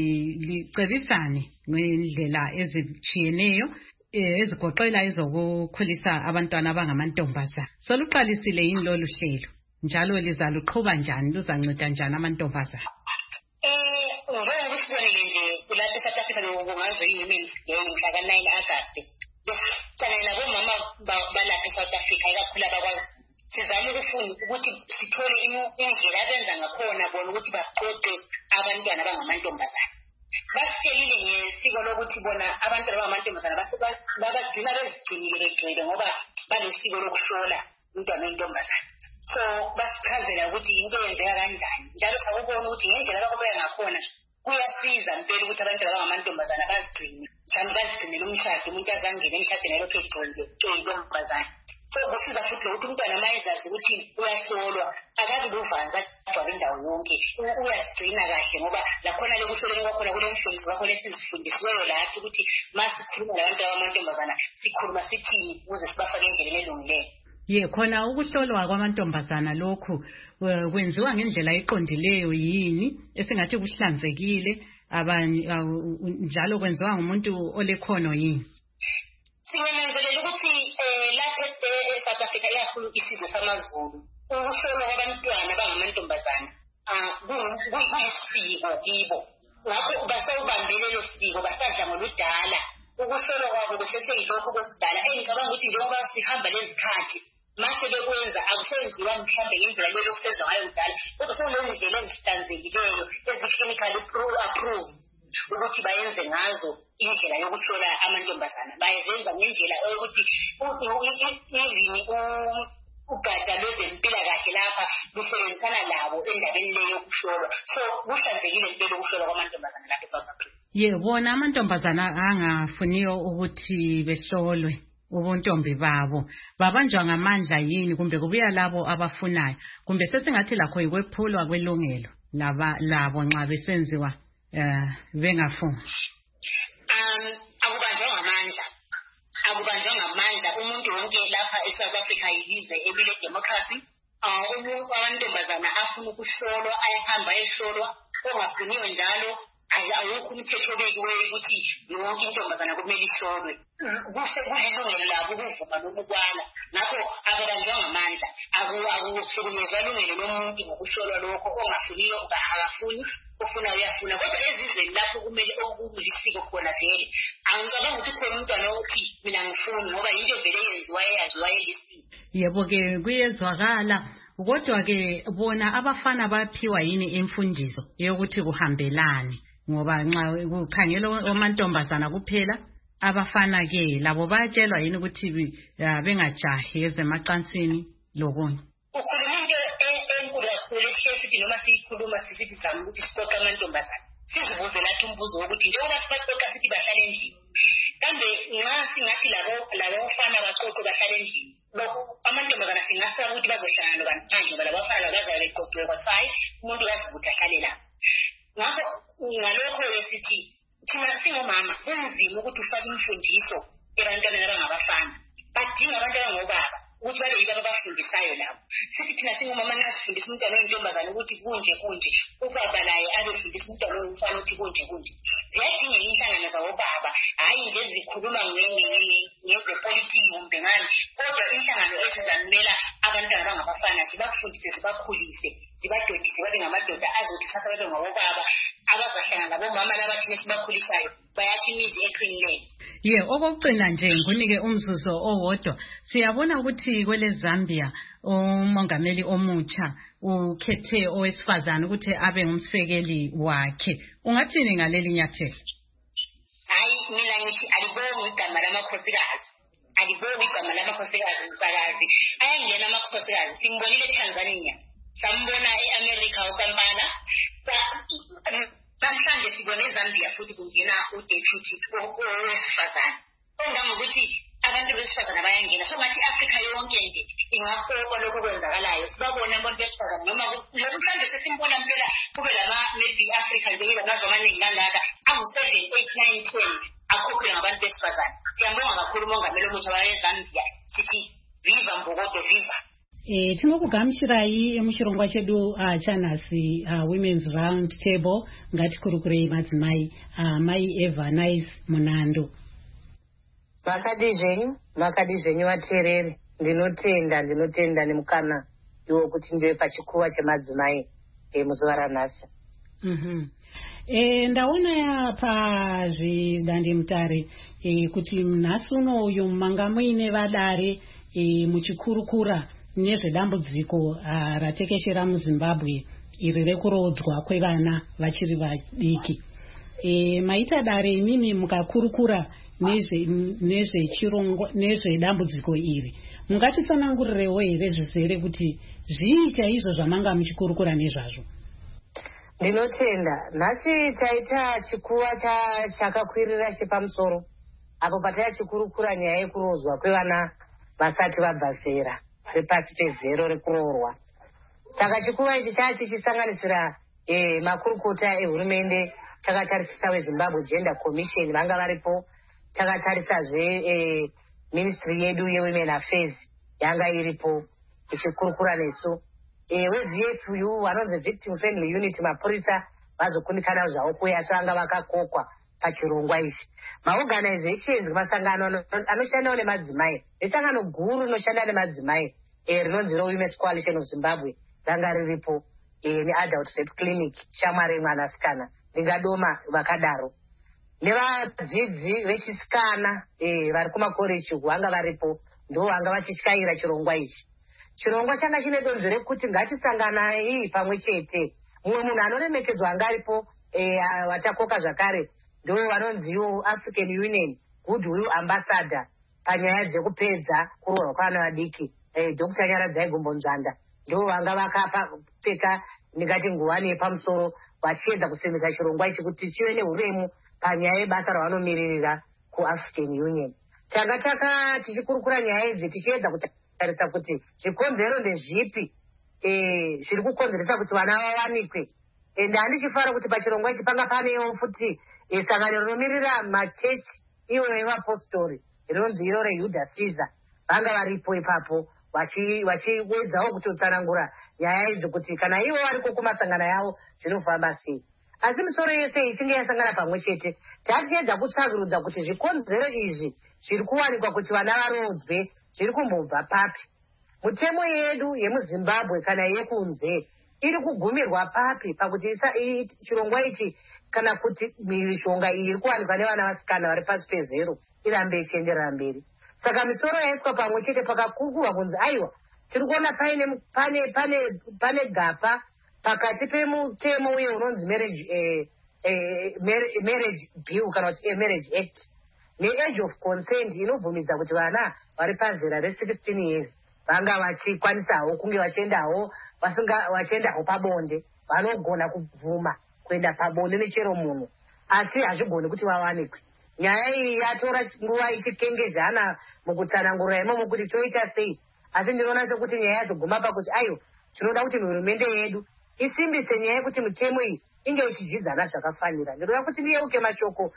licebisane ngendlela ezitshiyeneyo ezigoqela ezokukhulisa abantwana abangamantombazana. Soluqalisile yini lolu hlelo njalo lizaluqhuba njani luzanceda njani amantombazana? Njengoba sibonile nje kulapha eSouth Africa kungaze i-Women's Day mhla ka-9 Agasti besicela bomama balapha eSouth Africa ikakhulu abakwazi sizame ukufunda ukuthi sithole indlela abenza ngakhona bona ukuthi baqoqe abantwana abangamantombazana basitshelile ngesiko lokuthi bona abantwana abangamantombazana babagcina bezigcinile begcwele ngoba banesiko lokuhlola umntwana oyintombazana so basichazela ukuthi into yenzeka kanjani njalo sakubona ukuthi ngendlela abakubeka ngakhona kuyasiza mpela ukuthi abantwana abangamantombazana bazigcine mhlawumbe bazigcinele umshado umuntu azangene emshadweni elokhu egcwele intombazana so kusiza futhi lokuthi umntwana mayezazi ukuthi uyahlolwa akabi luvanza agcwala indawo yonke uyasigcina kahle ngoba lakhona lekuhloleni kwakhona kule mfundiso kwakhona esizifundisiweyo lathi ukuthi masikhuluma labantu abamantombazana sikhuluma sithini ukuze sibafake endleleni elungileyo khona ukuhlolwa kwamantombazana lokhu kwenziwa ngendlela eqondileyo yini esingathi kuhlanzekile njalo kwenziwa ngumuntu olekhono yini? Singananzelela ukuthi lapha eSouth Africa ikakhulu isizwe samaZulu ukuhlolwa kwabantwana abangamantombazana kuyisiko kibo ngakho basawubambele lelo siko basadla ngoludala ukuhlolwa kwabo kuseseyilokho kwesidala ngicabanga ukuthi njengoba sihamba lezikhathi mase bekwenza akusenziwa mhlawumbe ngendlela leyo kusezwa ngayo kudala kodwa sekunezindlela ezihlanzekileyo ezi-clinical approved ukuthi bayenze ngazo indlela yokuhlola amantombazana bayenza ngendlela yokuthi izini ugatsha lwezempilakahle lapha lusebenzisana labo endabeni leyo yokuhlolwa so kuhlanzekile impela ukuhlolwa kwamantombazana lapha eSouth Africa. Bona amantombazana angafuniyo ukuthi behlolwe ubuntombi babo babanjwa ngamandla yini kumbe kubuya labo abafunayo kumbe sesingathi lakho ikwephulwa kwelungelo labo nxa besenziwa bengafuni? Akubanjwa ngamandla umuntu wonke lapha eSouth Africa yilizwe elile democracy amantombazana afuna ukuhlolwa ayahamba ehlolwa ongafuniwe njalo awukho umthetho obekiweyo ukuthi yonke intombazana kumele ihlolwe. Kuse kulilungelo labo ukuvuma lokukwala. Ngakho ababanjwa ngamandla akuhlukunyezwa ilungelo lomuntu ngokuhlolwa lokho ongafuniyo akafuni ofuna uyafuna. Kodwa ezizweni lapho kumele okulisiko khona vele angicabanga ukuthi khona umntwana othi mina ngifuni ngoba yinto vele yaziwa yelisiko. Yebo-ke kuyezwakala. Kodwa-ke bona abafana baphiwa yini imfundiso yokuthi kuhambelane? Ngoba nxa kukhangela amantombazana kuphela, abafana-ke labo bayatshelwa yini ukuthi bengajahi ezemacansini lokunye? Ukhuluma into enkulu kakhulu esihleli sithi noma siyikhuluma sisithi zama ukuthi siqoqa amantombazana. Sizibuze nathi umbuzo wokuthi njengoba sibaqoqa sithi bahlale endlini, kambe nxa singathi labo bafana baqoqwe bahlale endlini, lokho amantombazana singasaba ukuthi bazohlangana nobani ngoba labafana bazabe beqoqiwe kwafayi umuntu uyazi ukuthi ahlale lapho. Ngakho ngalokho-ke sithi thina singomama kunzima ukuthi ufake imfundiso ebantwaneni abangabafana. Badinga abantu abangobaba ukuthi babe yibo ababafundisayo labo. Sithi thina singomama nxa sifundisa umntwana oyintombazane ukuthi kunje, ubaba laye abefundisa umntwana oyimfana ukuthi kunje. Ziyadingeka inhlangano zabobaba, hhayi nje zikhuluma ngezepolitiki kumbe ngani, kodwa inhlangano ezizamela abantwana abangabafana zibafundise, zibakhulise, zibadodise babe ngamadoda azothi sasa babe ngabobaba abazahlangana labomama labathina esibakhulisayo bayathi imizi eqinileyo. Okokucina nje ngunike umzuzu owodwa. Siyabona ukuthi kwele Zambia umongameli omutsha ukhethe owesifazane ukuthi abe ngumsekeli wakhe. Ungathini ngaleli nyathelo? Hayi, mina ngithi alibonge igama lamakhosikazi. Umsakazi ayangena amakhosikazi. Simbonile eTanzania, sambona e-America uKampala, namhlanje sibone eZambia futhi kungena uDeputy owesifazane. Ongangokuthi abantu besifazane bayangena. So ngathi iAfrika yonke nje ingaqoqa lokho kwenzakalayo. Sibabona abantu besifazane noma mhlawumbe sesimbona impela kube maybe iAfrika nje lamazwe amaningi kangaka angu-7, 8, 9, 10 akhokhwe ngabantu besifazane. Siyambonga kakhulu umongameli omutsha wayeZambia. Sithi viva Mbokodo, viva. Tinokugamuchirai muchirongwa chedu chanhasi Women's Round Table. Ngatikurukurei madzimai. Mai Eva Nice Munando. Makadi zvenyu vateereri, ndinotenda nemukana iwo kuti ndive pachikuva chemadzimai muzuva ranhasi. Ndaona pazvidandemutare kuti nhasi uno uyu manga muine vadare muchikurukura nezvedambudziko ratekeshera muZimbabwe iri rekurodzwa kwevana vachiri vadiki. Maita dare imimi mukakurukura nezvedambudziko iri, mungatitsanangurirewo here zvizere kuti zvii chaizvo zvamanga muchikurukura nezvazvo? Ndinotenda nhasi taita chikuva chakakwirira chepamusoro apo pataya chikurukura nyaya yekurodzwa kwevana vasati vabva zera, vari pasi pezero rekuroorwa. Saka chikuva ichi chichisanganisira makurukota ehurumende. Takatarisisa weZimbabwe Gender Commission vanga varipo. Takatarisazve ministry yedu yeWomen Affairs yanga iripo ichikurukura nesu. WeVFU vanonzi Victim Friendly Unit mapurisa vazokundikana zvavo kuya asi vanga vakakokwa pachirongwa ichi. Maorganizations masangano anoshandawo nemadzimai, nesangano guru rinoshanda nemadzimai rinonzi Women's Coalition of Zimbabwe ranga riripo, neAdult Rape Clinic shamwari mwanasikana ndingadoma vakadaro, nevadzidzi vechisikana vari kumakoreji vanga varipo, ndo vanga vachityaira chirongwa ichi. Chirongwa changa chine donzvo rekuti ngatisanganai pamwe chete. Mumwe munhu anoremekedzwa anga aripo vachakoka zvakare ndo vanonziwo African Union Goodwill Ambassador panyaya dzekupedza kuroorwa kwavana vadiki, Dr. Nyaradzai Gombonzvanda ndo vanga vakapfeka ndingati nguwani yepamusoro vachiedza kusimbisa chirongwa ichi kuti chive neuremu panyaya yebasa ravanomiririra kuAfrican Union. Tanga tichikurukura nyaya idzi tichiedza kutarisa kuti zvikonzero ndezvipi zviri kukonzeresa kuti vana vawanikwe. Handichifara kuti pachirongwa ichi panga panewo futi sangano rinomirira machechi iwo evapostori rinonzi iro reJudas Caesar vanga varipo ipapo vachiwedzawo kutotsanangura nyaya idzi kuti kana ivo variko kumasangano yavo zvinofamba sei. Asi misoro yese ichinge yasangana pamwe chete tatiedza kutsvagurudza kuti zvikonzero izvi zviri kuwanikwa kuti vana varodzwe zviri kumbobva papi. Mitemo yedu yemuZimbabwe kana yekunze iri kugumirwa papi pakuti chirongwa ichi kana kuti mishonga iyi iri kuwanikwa nevana vasikana vari pasi pezero irambe ichienderera mberi. Saka misoro yaiswa pamwe chete pakakurwa kunzi aiwa tiri kuona pane gapa pakati pemutemo uye unonzi marriage bill kana kuti marriage act neage of consent inobvumidza kuti vana vari pazera re16 years vanga vachikwanisawo kunge vachiendawo pabonde vanogona kubvuma kuenda pabonde nechero munhu asi hazvigoni kuti vawanikwe. Nyaya iyi yatora nguva ichikengezana mukutsanangura imomo kuti toita sei, asi ndinoona sekuti nyaya yazoguma pakuti aiwa tinoda kuti hurumende yedu isimbise nyaya yekuti mitemo iyi inge ichidyidzana zvakafanira. Ndinoda kuti ndiyeuke mashoko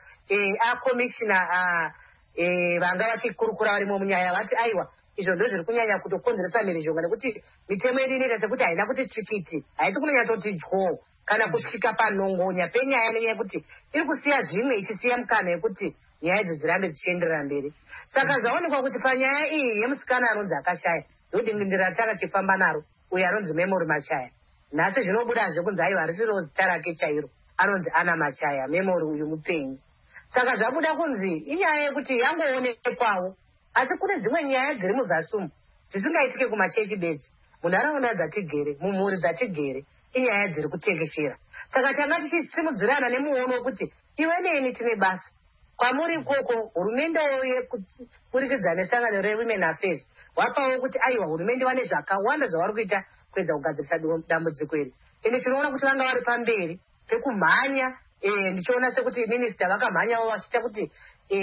akomishina vanga vachikurukura varimo munyaya vati aiwa izvo ndo zviri kunyanya kutokonzeresa mhirizhonga nekuti mitemo yedu inoita sekuti haina kuti tsikiti, haisi kunonyatsoti dyo kana kusvika panhongonya penyaya nenyaya yekuti iri kusiya zvimwe ichisiya mukana yekuti nyaya idzi dzirambe dzichienderera mberi. Saka zvaonekwa kuti panyaya iyi yemusikana anonzi akashaya ndodingindira ratakachifamba naro uyo anonzi Memory Machaya. Nhasi zvinobudazve kunzi aiwa harisiro zita rake chairo, anonzi Ana Machaya, Memory uyu mupenyu. Saka zvabuda kunzi inyaya yekuti yangoonekwawo, asi kune dzimwe nyaya dziri muzasi dzisingaitike kumachechi bedzi, munharaunda dzatigere, mumhuri dzatigere, inyaya dziri kutekeshera. Saka tanga tichisimudzirana nemuono wekuti iwe neni tine basa kwamuri ikoko. Hurumende yekuburikidza nesangano reWomen Affairs wapawo kuti aiwa hurumende vane zvakawanda zvavari kuita kuedza kugadzirisa dambudziko iri. Ende tinoona kuti vanga vari pamberi pekumhanya. Ndichiona sekuti minista vakamhanyawo vachiita kuti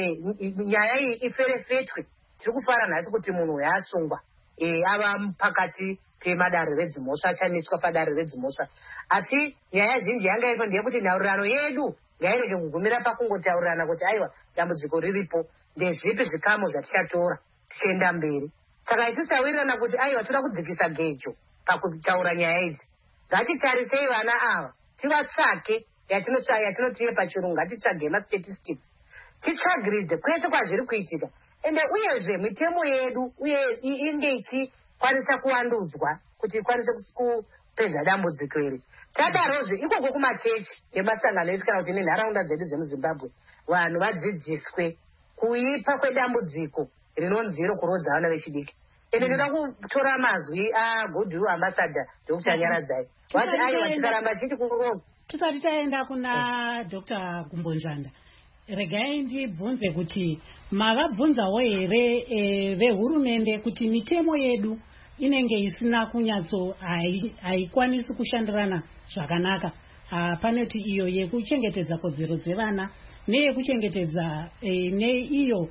nyaya iyi iferefetwe. Tiri kufara nhasi kuti munhu yaasungwa ava pakati pemadare redzimhosva, achaniswa padare redzimhosva. Asi nyaya zhinji yanga iripo ndeyekuti nhaurirano yedu ngairege kugumira pakungotaurirana kuti aiwa dambudziko riripo, ndezvipi zvikamu zvatichatora tichienda mberi. Saka itisawirirana kuti aiwa toda kudzikisa gejo pakutaura nyaya idzi. Ngatitarisei vana ava tivatsvake, yatinotiye pachirungu ngatitsvage mastatistics, titsvagiridze kwese kwazviri kuitika. Ende uyezve mitemo yedu uye inge ichikwanisa kuvandudzwa kuti ikwanise kupedza dambudziko iri. Tadarozve ikoko kumachechi nemasangano esi kana kuti nenharaunda dzedu dzemuZimbabwe vanhu vadzidziswe kuipa kwedambudziko rinonzi rokurodza vana vechidiki. Ende ndoda kutora mazwi aGoodwill Ambassador Dr. Nyaradzai vati aiwa tikaramba chiti kuroga. Tisati taenda kuna Dr. Kumbonzvanda, regai ndibvunze kuti makabvunzawo here vehurumende kuti mitemo yedu inenge isina kunyatso, haikwanisi kushandirana zvakanaka, panoti iyo yekuchengetedza kodzero dzevana neyekuchengetedza neiyo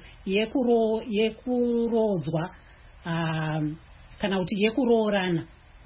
yekurodzwa kana kuti yekuroorana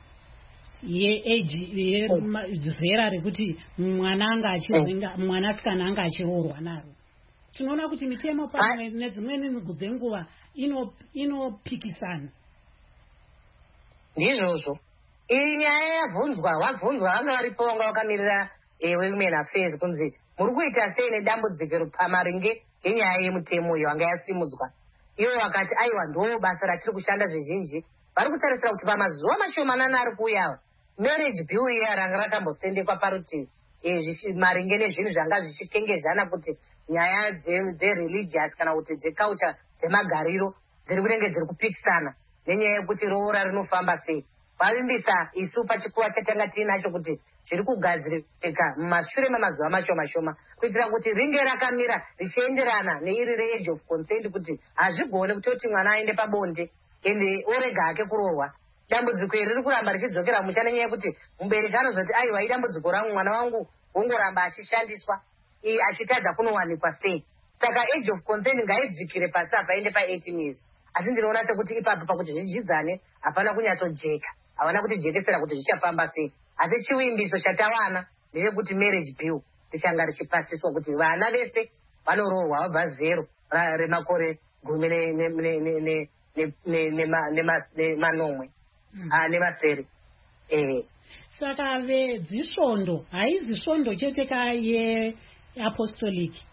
zera rekuti mwanasikana anga achiroorwa naro. Tinoona kuti mitemo pamwe nedzimweni dzenguva inopikisana. Ndizvozvo iyi nyaya yabvunzwa, vanga varipo vanga vakamirira Women Affairs kunzi muri kuita sei nedambudziko pamaringe yenyaya yemutemo iyo vanga yasimudzwa. Ivo vakati aiwa ndo basa ratiri kushanda zvizhinji. Vari kutarisira kuti pamazuva mashomanana ari kuuyawa marriage bill iya ranga rakambosendekwa parutivi maringe nezvinhu zvanga zvichikengezana kuti nyaya dzereligious kana kuti dzeculture dzemagariro dziri kunenge dziri kupikisana nenyaya yekuti roora rinofamba sei. Vavimbisa isu pachikuva chatanga tiinacho kuti zviri kugadzirika mumashure memazuva mashoma kuitira kuti ringe rakamira richienderana neiri reage of consent kuti hazvigone kutoti mwana aende pabonde ende orega hake kuroorwa. Dambudziko iri riri kuramba richidzokera musha nenyaya yekuti mubereki anozoti aiwa idambudziko rangu mwana wangu wongoramba achishandiswa achitadza kunowanikwa sei. Saka age of consent ngaidzikire pasi apa ende pa18 years. Asi ndinoona sekuti ipapo pakuti zvidyidzane hapana kunyatsojeka, havana kutijekesera kuti zvichafamba sei. Asi chivimbiso chatawana ndechekuti marriage bill richanga richipasiswa kuti vana vese vanoroorwa vabva zero remakore nemanomwe nemasere. Saka vedzisvondo haizi svondo chete yeapostolic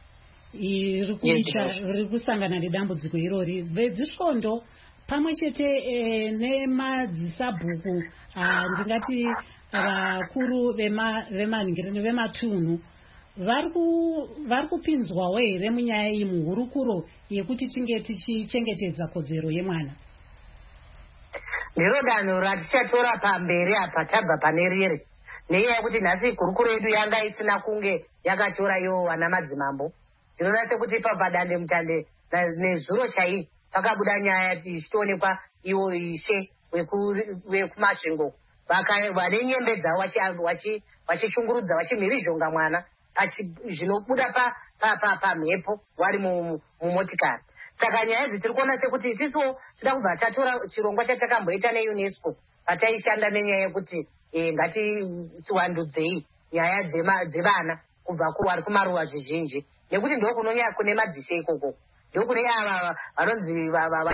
iri kusangana nedambudziko irori, vedzisvondo pamwe chete nemadzisabhuku ndingati vakuru vematunhu vari kupinzwawo here munyaya iyi muhurukuro yekuti tinge tichichengetedza kodzero yemwana? Ndiro danho ratichatora pamberi apa tabva pane riri, nenyaya yekuti nhasi gurukuro yedu yanga isina kunge yakatora iwo wana madzimambo. Ndinoona sekuti padande mutande nezuro chai pakabuda nyaya ichitoonekwa iwo ishe wekumasvingo vane nyembe dzavo vachishungurudza vachimhirizhonga mwana zvinobuda pamhepo vari mumotikari. Saka nyaya idzi tiri kuona sekuti isiso tida kubva tatora chirongwa chatakamboita neunesco pataishanda nenyaya yekuti ngatisiwandudzei nyaya dzevana kubva kuwari kumaruwa zvizhinji, nekuti ndokunonya kune madzishe ikoko, ndokune ava vanonzi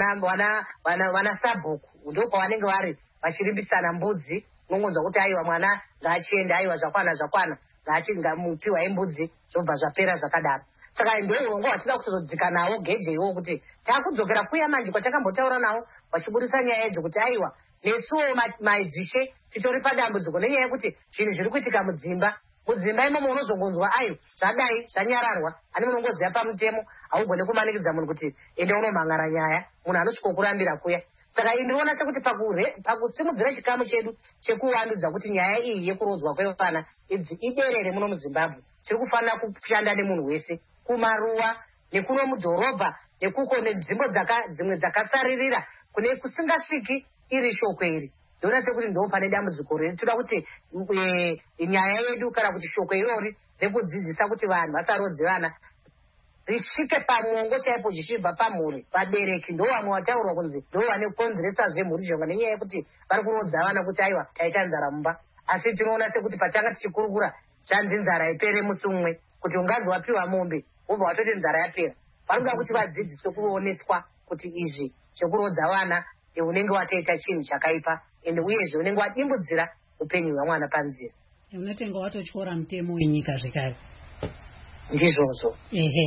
vana sabhuku, ndokwavanenge vari vachirimbisana mbudzi. Unongonzwa kuti aiwa mwana ngaachienda, aiwa zvakwana ngamupiwa imbudzi, zvobva zvapera zvakadaro. Saka ndourongwa hwatida kutozodzika nawo geje iwo kuti takudzokera kuya manje kwatakambotaura nawo vachibudisa nyaya idzi kuti aiwa nesuwo madzishe titori padambudziko nenyaya yekuti zvinhu zviri kuitika mudzimba imomo unozongonzwa ayo zvadai zvanyararwa, ani munongoziva pamutemo haugone kumanikidza munhu kuti ende unomhangara nyaya, munhu anosvikokurambira kuya. Saka ndinoona sekuti pakusimudzira chikamu chedu chekuwandudza kuti nyaya iyi yekurodzwa kwevana iderere muno muZimbabwe, tiri kufanira kushanda nemunhu wese, kumaruwa nekuno mudhorobha nekuko nenzvimbo dzimwe dzakasaririra kune kusingasviki iri shoko iri. Ndinoona sekuti ndo pane dambudziko riri. Toda kuti nyaya yedu kana kuti shoko irori rekudzidzisa kuti vanhu vasarodze vana risvike pamongo chaipo zvichibva pamhuri. Vabereki ndo vamwe vataurwa kunzi ndo vane kukonzeresa zvemhirizhonga nenyaya yekuti vari kurodza vana kuti aiwa taita nzara mumba. Asi tinoona sekuti patanga tichikurukura zvanzi nzara ipere musi umwe, kuti ungazi wapiwa mombe wobva watoti nzara yapera. Vanoda kuti vadzidziswe kuoneswa kuti izvi zvekurodza vana unenge watoita chinhu chakaipa ende uyezve unenge wadimbudzira upenyu hwemwana panzira. Unotenga watotyora mutemo wenyika zvekare. Ndizvozvo.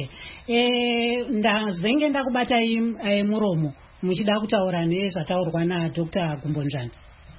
Ndazenge ndakubatai muromo muchida kutaura nezvataurwa naDr. Gumbonjani.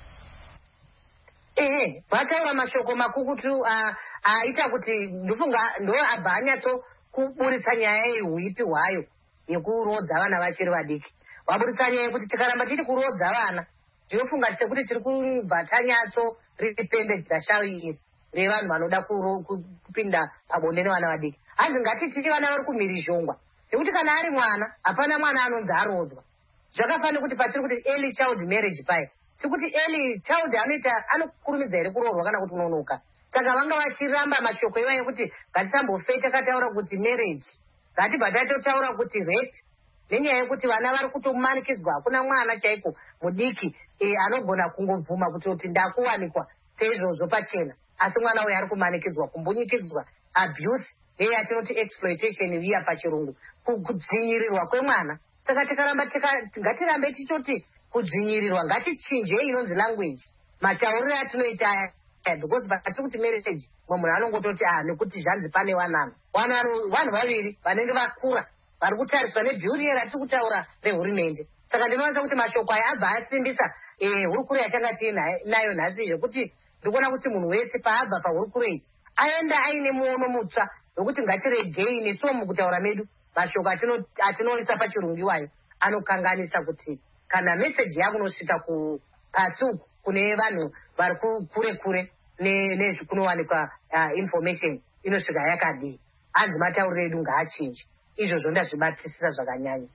Vataura mashoko makukutu aita kuti ndofunga ndo abva anyatso kuburitsa nyaya yehuipi hwayo yekurodza vana vachiri vadiki. Waburitsa nyaya yekuti tikaramba tiri kurodza vana ndinofunga sekuti tiri kubva tanyatso ripembedza shawi iri revanhu vanoda kupinda pabonde nevana vadiki. Hanzi ngatiti vana vari kumhirizhongwa, nekuti kana ari mwana hapana mwana anonzi arodzwa. Zvakafanira kuti patiri kuti early child marriage paya tikuti early child anokurumidza here kuroorwa kana kuti unonoka. Saka vanga vachiramba mashoko iwayo kuti ngatisambofe takataura kuti marriage, ngatibva tatotaura kuti rape, nenyaya yekuti vana vari kutomanikidzwa. Hakuna mwana chaiko mudiki anogona kungobvuma kuti ndakuwanikwa seizvozvo pachena, asi mwana uyo ari kumanikidzwa, kumbunyikidzwa, abuse neyatinoti exploitation iya pachirungu, kudzinyirirwa kwemwana. Saka tikaramba ngatirambe tichoti kudzinyirirwa, ngatichinjei inonzi language, matauriro atinoita aya, because patiri kuti marriage munhu anongototi nekuti zvanzi pane wanano vanhu vaviri vanenge vakura vari kutariswa nebhiuri ratiri kutaura rehurumende. Saka ndinowanza kuti mashoko aya abva asimbisa hurukuro yatanga tiinayo nhasi zvekuti ndikuona kuti munhu wese paabva pahurukuro iyi aenda aine muono mutsva wekuti ngatiregei nesuwo mukutaura medu mashoko atinoisa pachirungu iwayo anokanganisa kuti kana meseji yakunosvika pasi uku kune vanhu vari kure nezvikunowanikwa information inosvika yakadii. Hanzi matauriro edu ngaachinje. Izvozvo ndazvibatisisa zvakanyanya.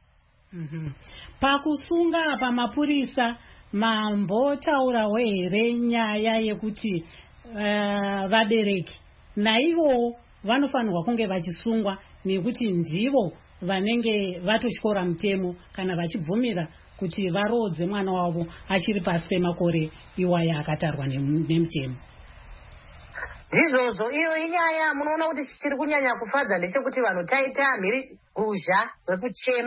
Pakusunga pamapurisa mambotaurawo here nyaya yekuti vabereki naivo vanofanirwa kunge vachisungwa, nekuti ndivo vanenge vatotyora mutemo kana vachibvumira kuti varodze mwana wavo achiri pasi pemakore iwaya akatarwa nemutemo. Ndizvozvo, iyo inyaya munoona kuti chiri kunyanya kufadza ndechekuti vanhu taita mhiri ruzha rwekuchema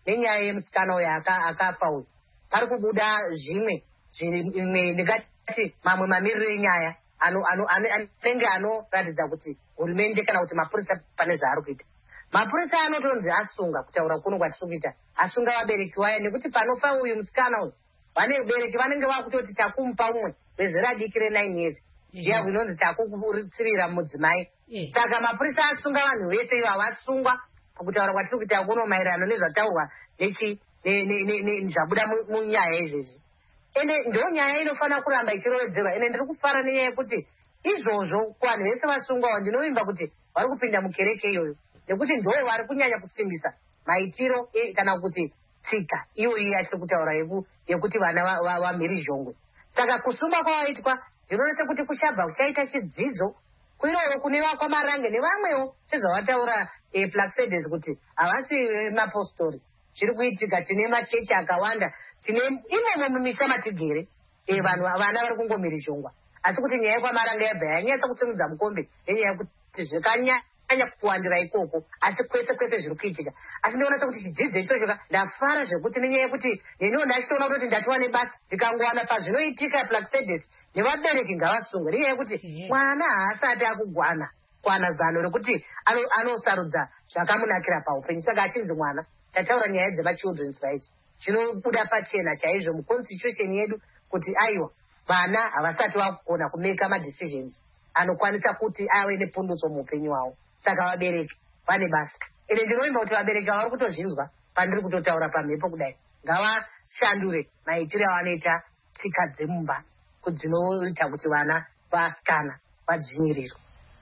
nenyaya yemusikana uyo akafa uyu. Pari kubuda zvimwe ndingati mamwe mamiriro enyaya anenge anoratidza kuti hurumende kana kuti mapurisa pane zvaari kuita. Mapurisa anotonzi asunga, kutaura kuno kwatiri kuita, asunga vabereki vaya, nekuti panofa uyu musikana uyu vabereki vanenge vakutoti takumupa umwe wezera diki re9 years zviya vinonzi takukutsivira mudzimai. Saka mapurisa asunga vanhu vese ivo vasungwa pakutaura kwatiri kuita kuno maererano nezvataurwa zvabuda munyaya izvezvi. Ende ndo nyaya inofanira kuramba ichirowedzerwa. Ende ndiri kufara nenyaya yekuti izvozvo kuvanhu vese vasungwawo ndinovimba kuti vari kupinda mukereke iyoyo, nekuti ndo vari kunyanya kusimbisa maitiro kana kuti tsika iyoyi yatiri kutaura yekuti vana vamhirizhongwe. Saka kusungwa kwavaitwa ndinoonesa kuti kuchabva kuchaita chidzidzo kuirovo kune vakwamarange nevamwewo sezvavataura Plaxedes kuti havasi mapostori. Zviri kuitika, tine machechi akawanda, tine imomo mumisa matigere vanhu vana vari kungomhirizhongwa, asi kuti nyaya yekwamaranga yabva yanyatsa kusimudza mukombe nenyaya yekuti zvakanyanya kuwandira ikoko, asi kwese zviri kuitika. Asi ndinoonesa kuti chidzidzo ichocho ndafara zvekuti nenyaya yekuti neniwo ndachitoona kutoti ndatiwa nebasa ndikangowana pazvinoitika Plaxedes nevabereki ngavasunge, nenyaya yekuti mwana haasati akugwana zano rekuti anosarudza zvakamunakira paupenyu. Saka achinzi mwana, tataura nyaya dzemachildren's rights, zvinobuda pachena chaizvo muconstitution yedu kuti aiwa vana havasati vakugona kumeka madecisions anokwanisa kuti ave nepundutso muupenyu hwavo. Saka vabereki vane basa. Ende ndinovimba kuti vabereki vari kutozvinzwa pandiri kutotaura pamhepo kudai, ngavashandure maitiro avanoita tsika dzemumba dzinoita kuti vana vasikana vadzvinyirirwe.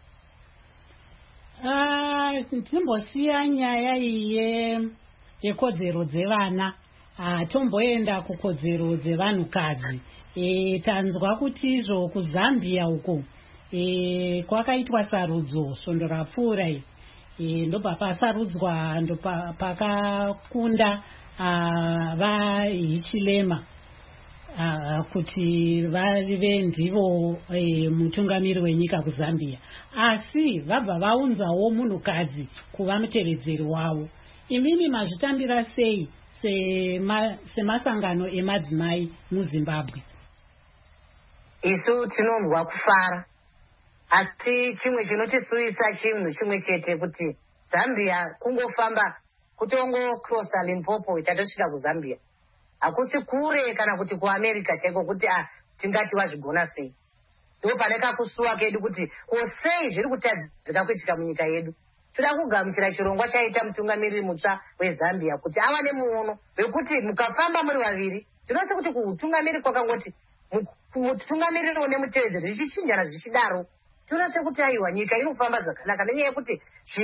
Timbosiya nyaya iyi yekodzero dzevana, tomboenda kukodzero dzevanhukadzi. Tanzwa kuti izvo kuZambia uko kwakaitwa sarudzo svondo rapfuura ndobva pasarudzwa pakakunda vaHichilema kuti vave ndivo mutungamiri wenyika kuZambia, asi vabva vaunzawo munhukadzi kuva mutevedzeri wavo. Imimi mazvitambira sei semasangano emadzimai muZimbabwe? Isu tinonzwa kufara, asi chimwe chinotisuisa chinhu chimwe chete, kuti Zambia kungofamba kutongokrosa Limpopo tatosvika kuZambia, hakusi kure kana kuti kuAmerica chaiko kuti tingati wazvigona sei. Ndo pane kakusuwa kedu kuti kosei zviri kutadzika kuitika munyika yedu. Toda kugamuchira chirongwa chaita mutungamiriri mutsva weZambia kuti ava nemuono wekuti mukafamba muri vaviri, ndinoona kuti kuutungamiri kwakangoti mutungamiriri nemutevedzeri zvichichinjana zvichidaro, tinoona sekuti aiwa nyika inofamba zvakanaka, nenyaya yekuti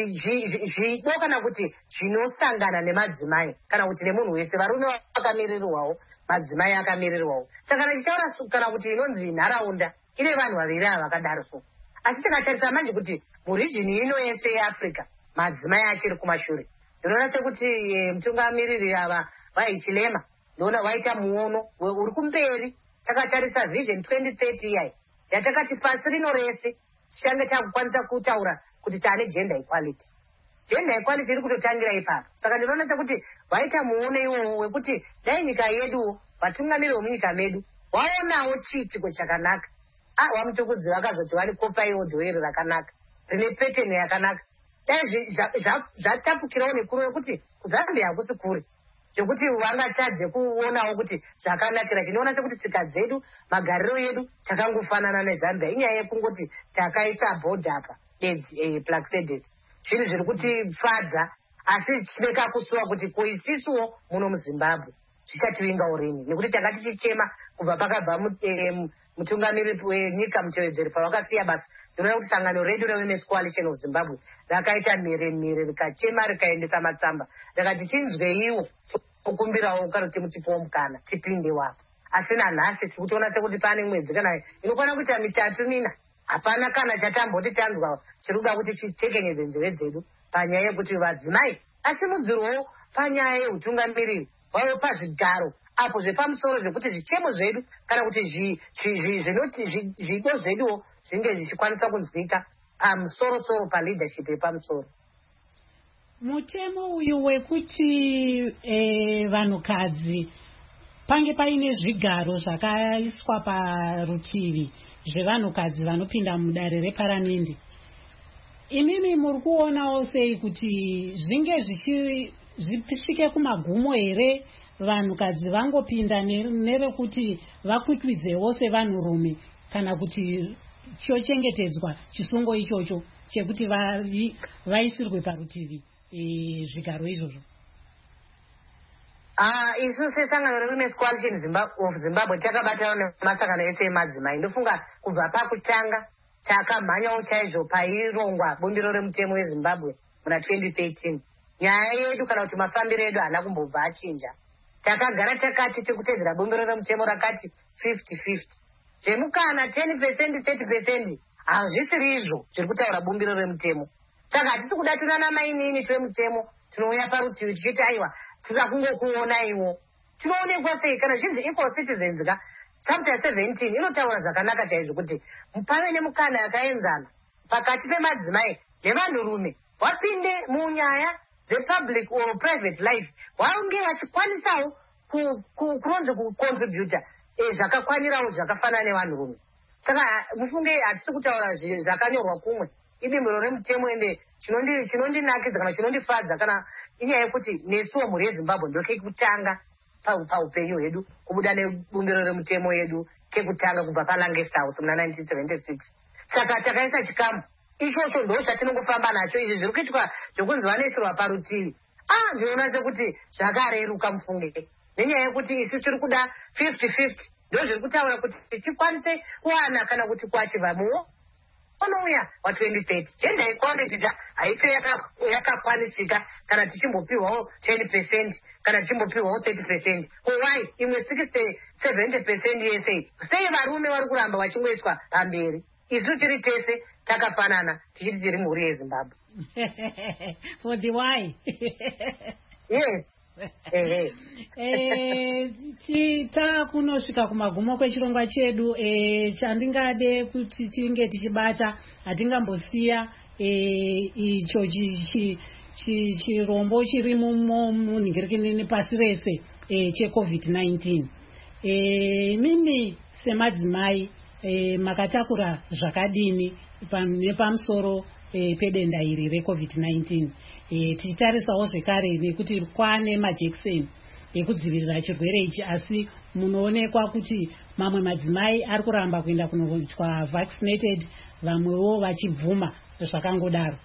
zvido kana kuti zvinosangana nemadzimai kana kuti nemunhu wese, varume vakamirirwawo, madzimai akamirirwawo. Saka ndichitaura kana kuti inonzi nharaunda ine vanhu vaviri ava vakadaro so. Asi tikatarisa manje kuti murijini ino yese yeAfrica madzimai achiri kumashure, ndinoona sekuti mutungamiriri ava vaHichilema ndoona waita muono uri kumberi. Takatarisa vision 2030 iyai yatakati pasi rino rese tichange takukwanisa kutaura kuti tane gender equality. Gender equality iri kutotangira ipapo. Saka ndinoona sekuti waita muono iwowo wekuti dai nyika yedu vatungamiriri vemunyika medu waonawo chiitiko chakanaka, vamutokudzi vakazoti vari kopa iwo dhoiri rakanaka rine peteni yakanaka, dai zvatapukirawo nekuru yekuti kuZambia hakusi kure zvekuti vangatadze kuonawo kuti zvakanakira. Chinoona sekuti tsika dzedu magariro edu takangofanana neZambia, inyaya yekungoti takaisa bhodha apa bedzi Plaxedes, zvinhu zviri kutifadza, asi tine kakusuwa kuti koisisuwo muno muZimbabwe zvichativingawo rini, nekuti tanga tichichema kubva pakabva mutungamiriri wenyika mutevedzeri pavakasiya basa. Ndinoona kuti sangano redu reWomen's Coalition of Zimbabwe rakaita mhere rikachema rikaendesa matsamba rakati tinzweiwo kukumbirawo kuti mutipowo mukana tipinde wapo. Asi nanhasi tiri kutoona sekuti pane mwedzi kana inokwana kuita 3 hapana kana chatamboti tanzwa chiri kuda kuti chitekenyedze nzeve dzedu panyaya yekuti vadzimai asimudzirwewo panyaya yeutungamiriri wavo pazvigaro apo zvepamusoro zvekuti zvichemo zvedu kana kuti zvido zveduwo zvinge zvichikwanisa kunzwika pamusoro-soro paleadership yepamusoro. Mutemo uyu wekuti vanhukadzi pange paine zvigaro zvakaiswa parutivi zvevanhukadzi vanopinda mudare reparamende. Imimi muri kuonawo sei kuti zvinge zvisvike kumagumo here vanhukadzi vangopinda nerekuti vakwikwidzewo sevanhurume, kana kuti chochengetedzwa chisungo ichocho chekuti vaisirwe parutivi zvigaro izvozvo? Isu sesangano reWomen's Coalition of Zimbabwe takabatana nemasangano ese emadzimai. Ndofunga kubva pakutanga takamhanyawo chaizvo pairongwa bumbiro remutemo weZimbabwe muna 2013. Nyaya yedu kana kuti mafambiro edu haana kumbobva achinja. Takagara takati tikutedzera bumbiro remutemo rakati 50-50. Zvemukana 10% 30% hazvisiri izvo zviri kutaura bumbiro remutemo. Saka hatisi kudatirana mainini twemutemo tinouya parutivi tichiti aiwa tinoda kungokuona iwo. Tinoonekwa sei kana zvinzi equal citizens ka chapter 17 inotaura zvakanaka chaizvo kuti pave nemukana yakaenzana pakati pemadzimai nevanhurume wapinde munyaya dzepublic or private life vaunge vachikwanisawo kuronze kucontributa zvakakwanirawo zvakafanana nevanhurume. Saka mufunge hatisi kutaura zvakanyorwa kumwe. Idimbiro remutemo ende chinondinakidza kana chinondifadza kana inyaya yekuti nesuwo mhuri yeZimbabwe ndokekutanga paupenyu hwedu kubuda nebumbiro remutemo yedu kekutanga kubva paLangest House muna 1976. Saka takaisa chikamu ichocho ndo zvatinongofamba nacho. Izvi zviri kuitwa zvokunzi vanoisirwa parutivi ndinoona sekuti zvakareruka mufunge, nenyaya yekuti isu tiri kuda 50-50 ndo zviri kutaura kuti tikwanise kuwana kana kuti kuachiva muwo onouya wa2030 gender equality haife yakakwanisika kana tichimbopiwawo 10% kana tichimbopiwawo 30%. Why imwe 60-70% yese sei varume vari kuramba vachingoiswa pamberi? Isu tiri tese takafanana tichiti tiri mhuri yeZimbabwe. For the why? Yes. Takunosvika kumagumo kwechirongwa chedu. Chandingade kuti tinge tichibata, hatingambosiya icho chirombo chiri munhingirikini pasi rese cheCovid-19. Mimi semadzimai makatakura zvakadini nepamusoro pedenda iri reCovid-19? Tichitarisawo zvekare nekuti kwane majekiseni ekudzivirira chirwere ichi, asi munoonekwa kuti mamwe madzimai ari kuramba kuenda kunoitwa vaccinated, vamwewo vachibvuma zvakangodaro.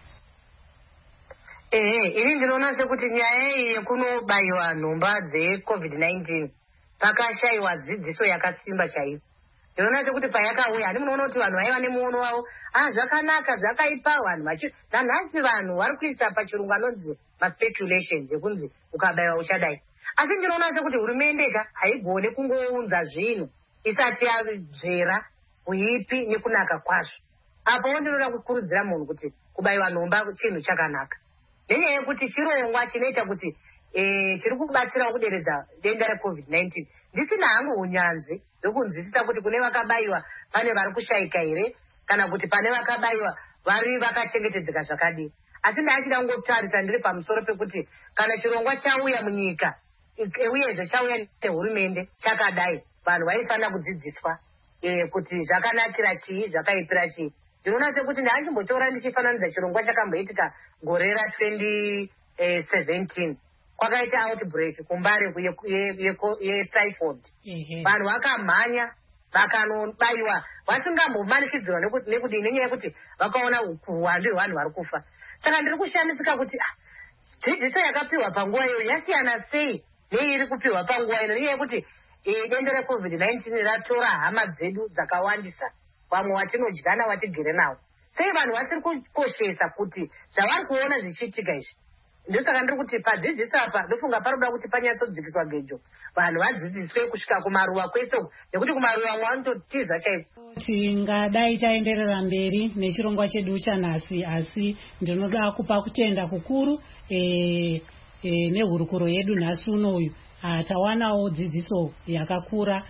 Ini ndinoona sekuti nyaya iyi yekunobayiwa nhomba dzeCovid-19 pakashayiwa dzidziso yakasimba chaiyo. Ndinoona sekuti payakauya handi munoona kuti vanhu vaiva nemuono wavo zvakanaka zvakaipa vanhu nanhasi vanhu vari kuisa pachirungu anonzi maspeculations ekunzi ukabayiwa uchadai. Asi ndinoona sekuti hurumende haigone kungounza zvinhu isati yabvera kuipi nekunaka kwazvo. Apo ndinoda kukurudzira munhu kuti kubayiwa nhomba chinhu chakanaka, nenyaya yekuti chirongwa chinoita kuti chiri kubatsira kuderedza denda reCovid-19. Ndisina hangu unyanzvi hwekunzwisisa kuti kune vakabayiwa pane vari kushayika here kana kuti pane vakabayiwa vari vakachengetedzeka zvakadii. Asi ndachida kungotarisa ndiri pamusoro pekuti kana chirongwa chauya munyika uyezve chauya nehurumende chakadai, vanhu vaifanira kudzidziswa kuti zvakanakira chii zvakaipira chii. Ndinoona sekuti ndachimbotora ndichifananidza chirongwa chakamboitika gore ra2017 kwakaita outbreak kumbare yetyphoid. Vanhu vakamhanya vakanobayiwa vasingambomanikidzirwa nekudii, nenyaya yekuti vakaona uwandu hwevanhu vari kufa. Saka ndiri kushamisika kuti dzidziso yakapiwa panguva iyo yasiyana sei neiri kupiwa panguva ino, nenyaya yekuti denda reCovid-19 ratora hama dzedu dzakawandisa, vamwe watinodyana watigere nawo. Sei vanhu vasiri kukoshesa kuti zvavari kuona zvichiitika izvi? Ndosaka ndiri kuti padzidziso apa ndofunga paroda kuti panyatsodzikiswa gejo, vanhu vadzidziswe kusvika kumaruwa kwese, nekuti kumaruwa mwanototiza chaiko. Tingadai taenderera mberi nechirongwa chedu chanhasi, asi ndinoda kupa kutenda kukuru nehurukuro yedu nhasi unoyu. Tawanawo dzidziso yakakura,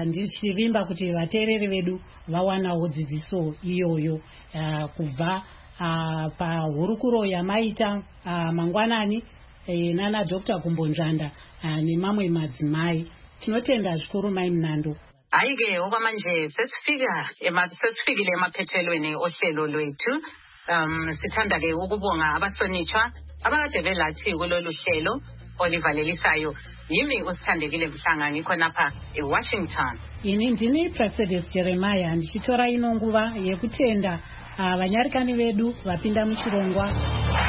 ndichivimba kuti vateereri vedu vawanawo dzidziso iyoyo kubva pahurukuro yamaita mangwanani nana Dr. Kumbonjanda nemamwe madzimai. Tinotenda zvikuru mai Mnando. Hayi-ke okwamanje sesifikile emaphethelweni ohlelo lwethu. Sithanda-ke ukubonga abahlonitshwa abakade belathi kulolu hlelo olivalelisayo. Yimi uSithandekile Mhlanga ngikho napha eWashington. Ini ndini Praxedes Jeremiah ndichitora ino nguva yekutenda vanyarikani vedu vapinda muchirongwa.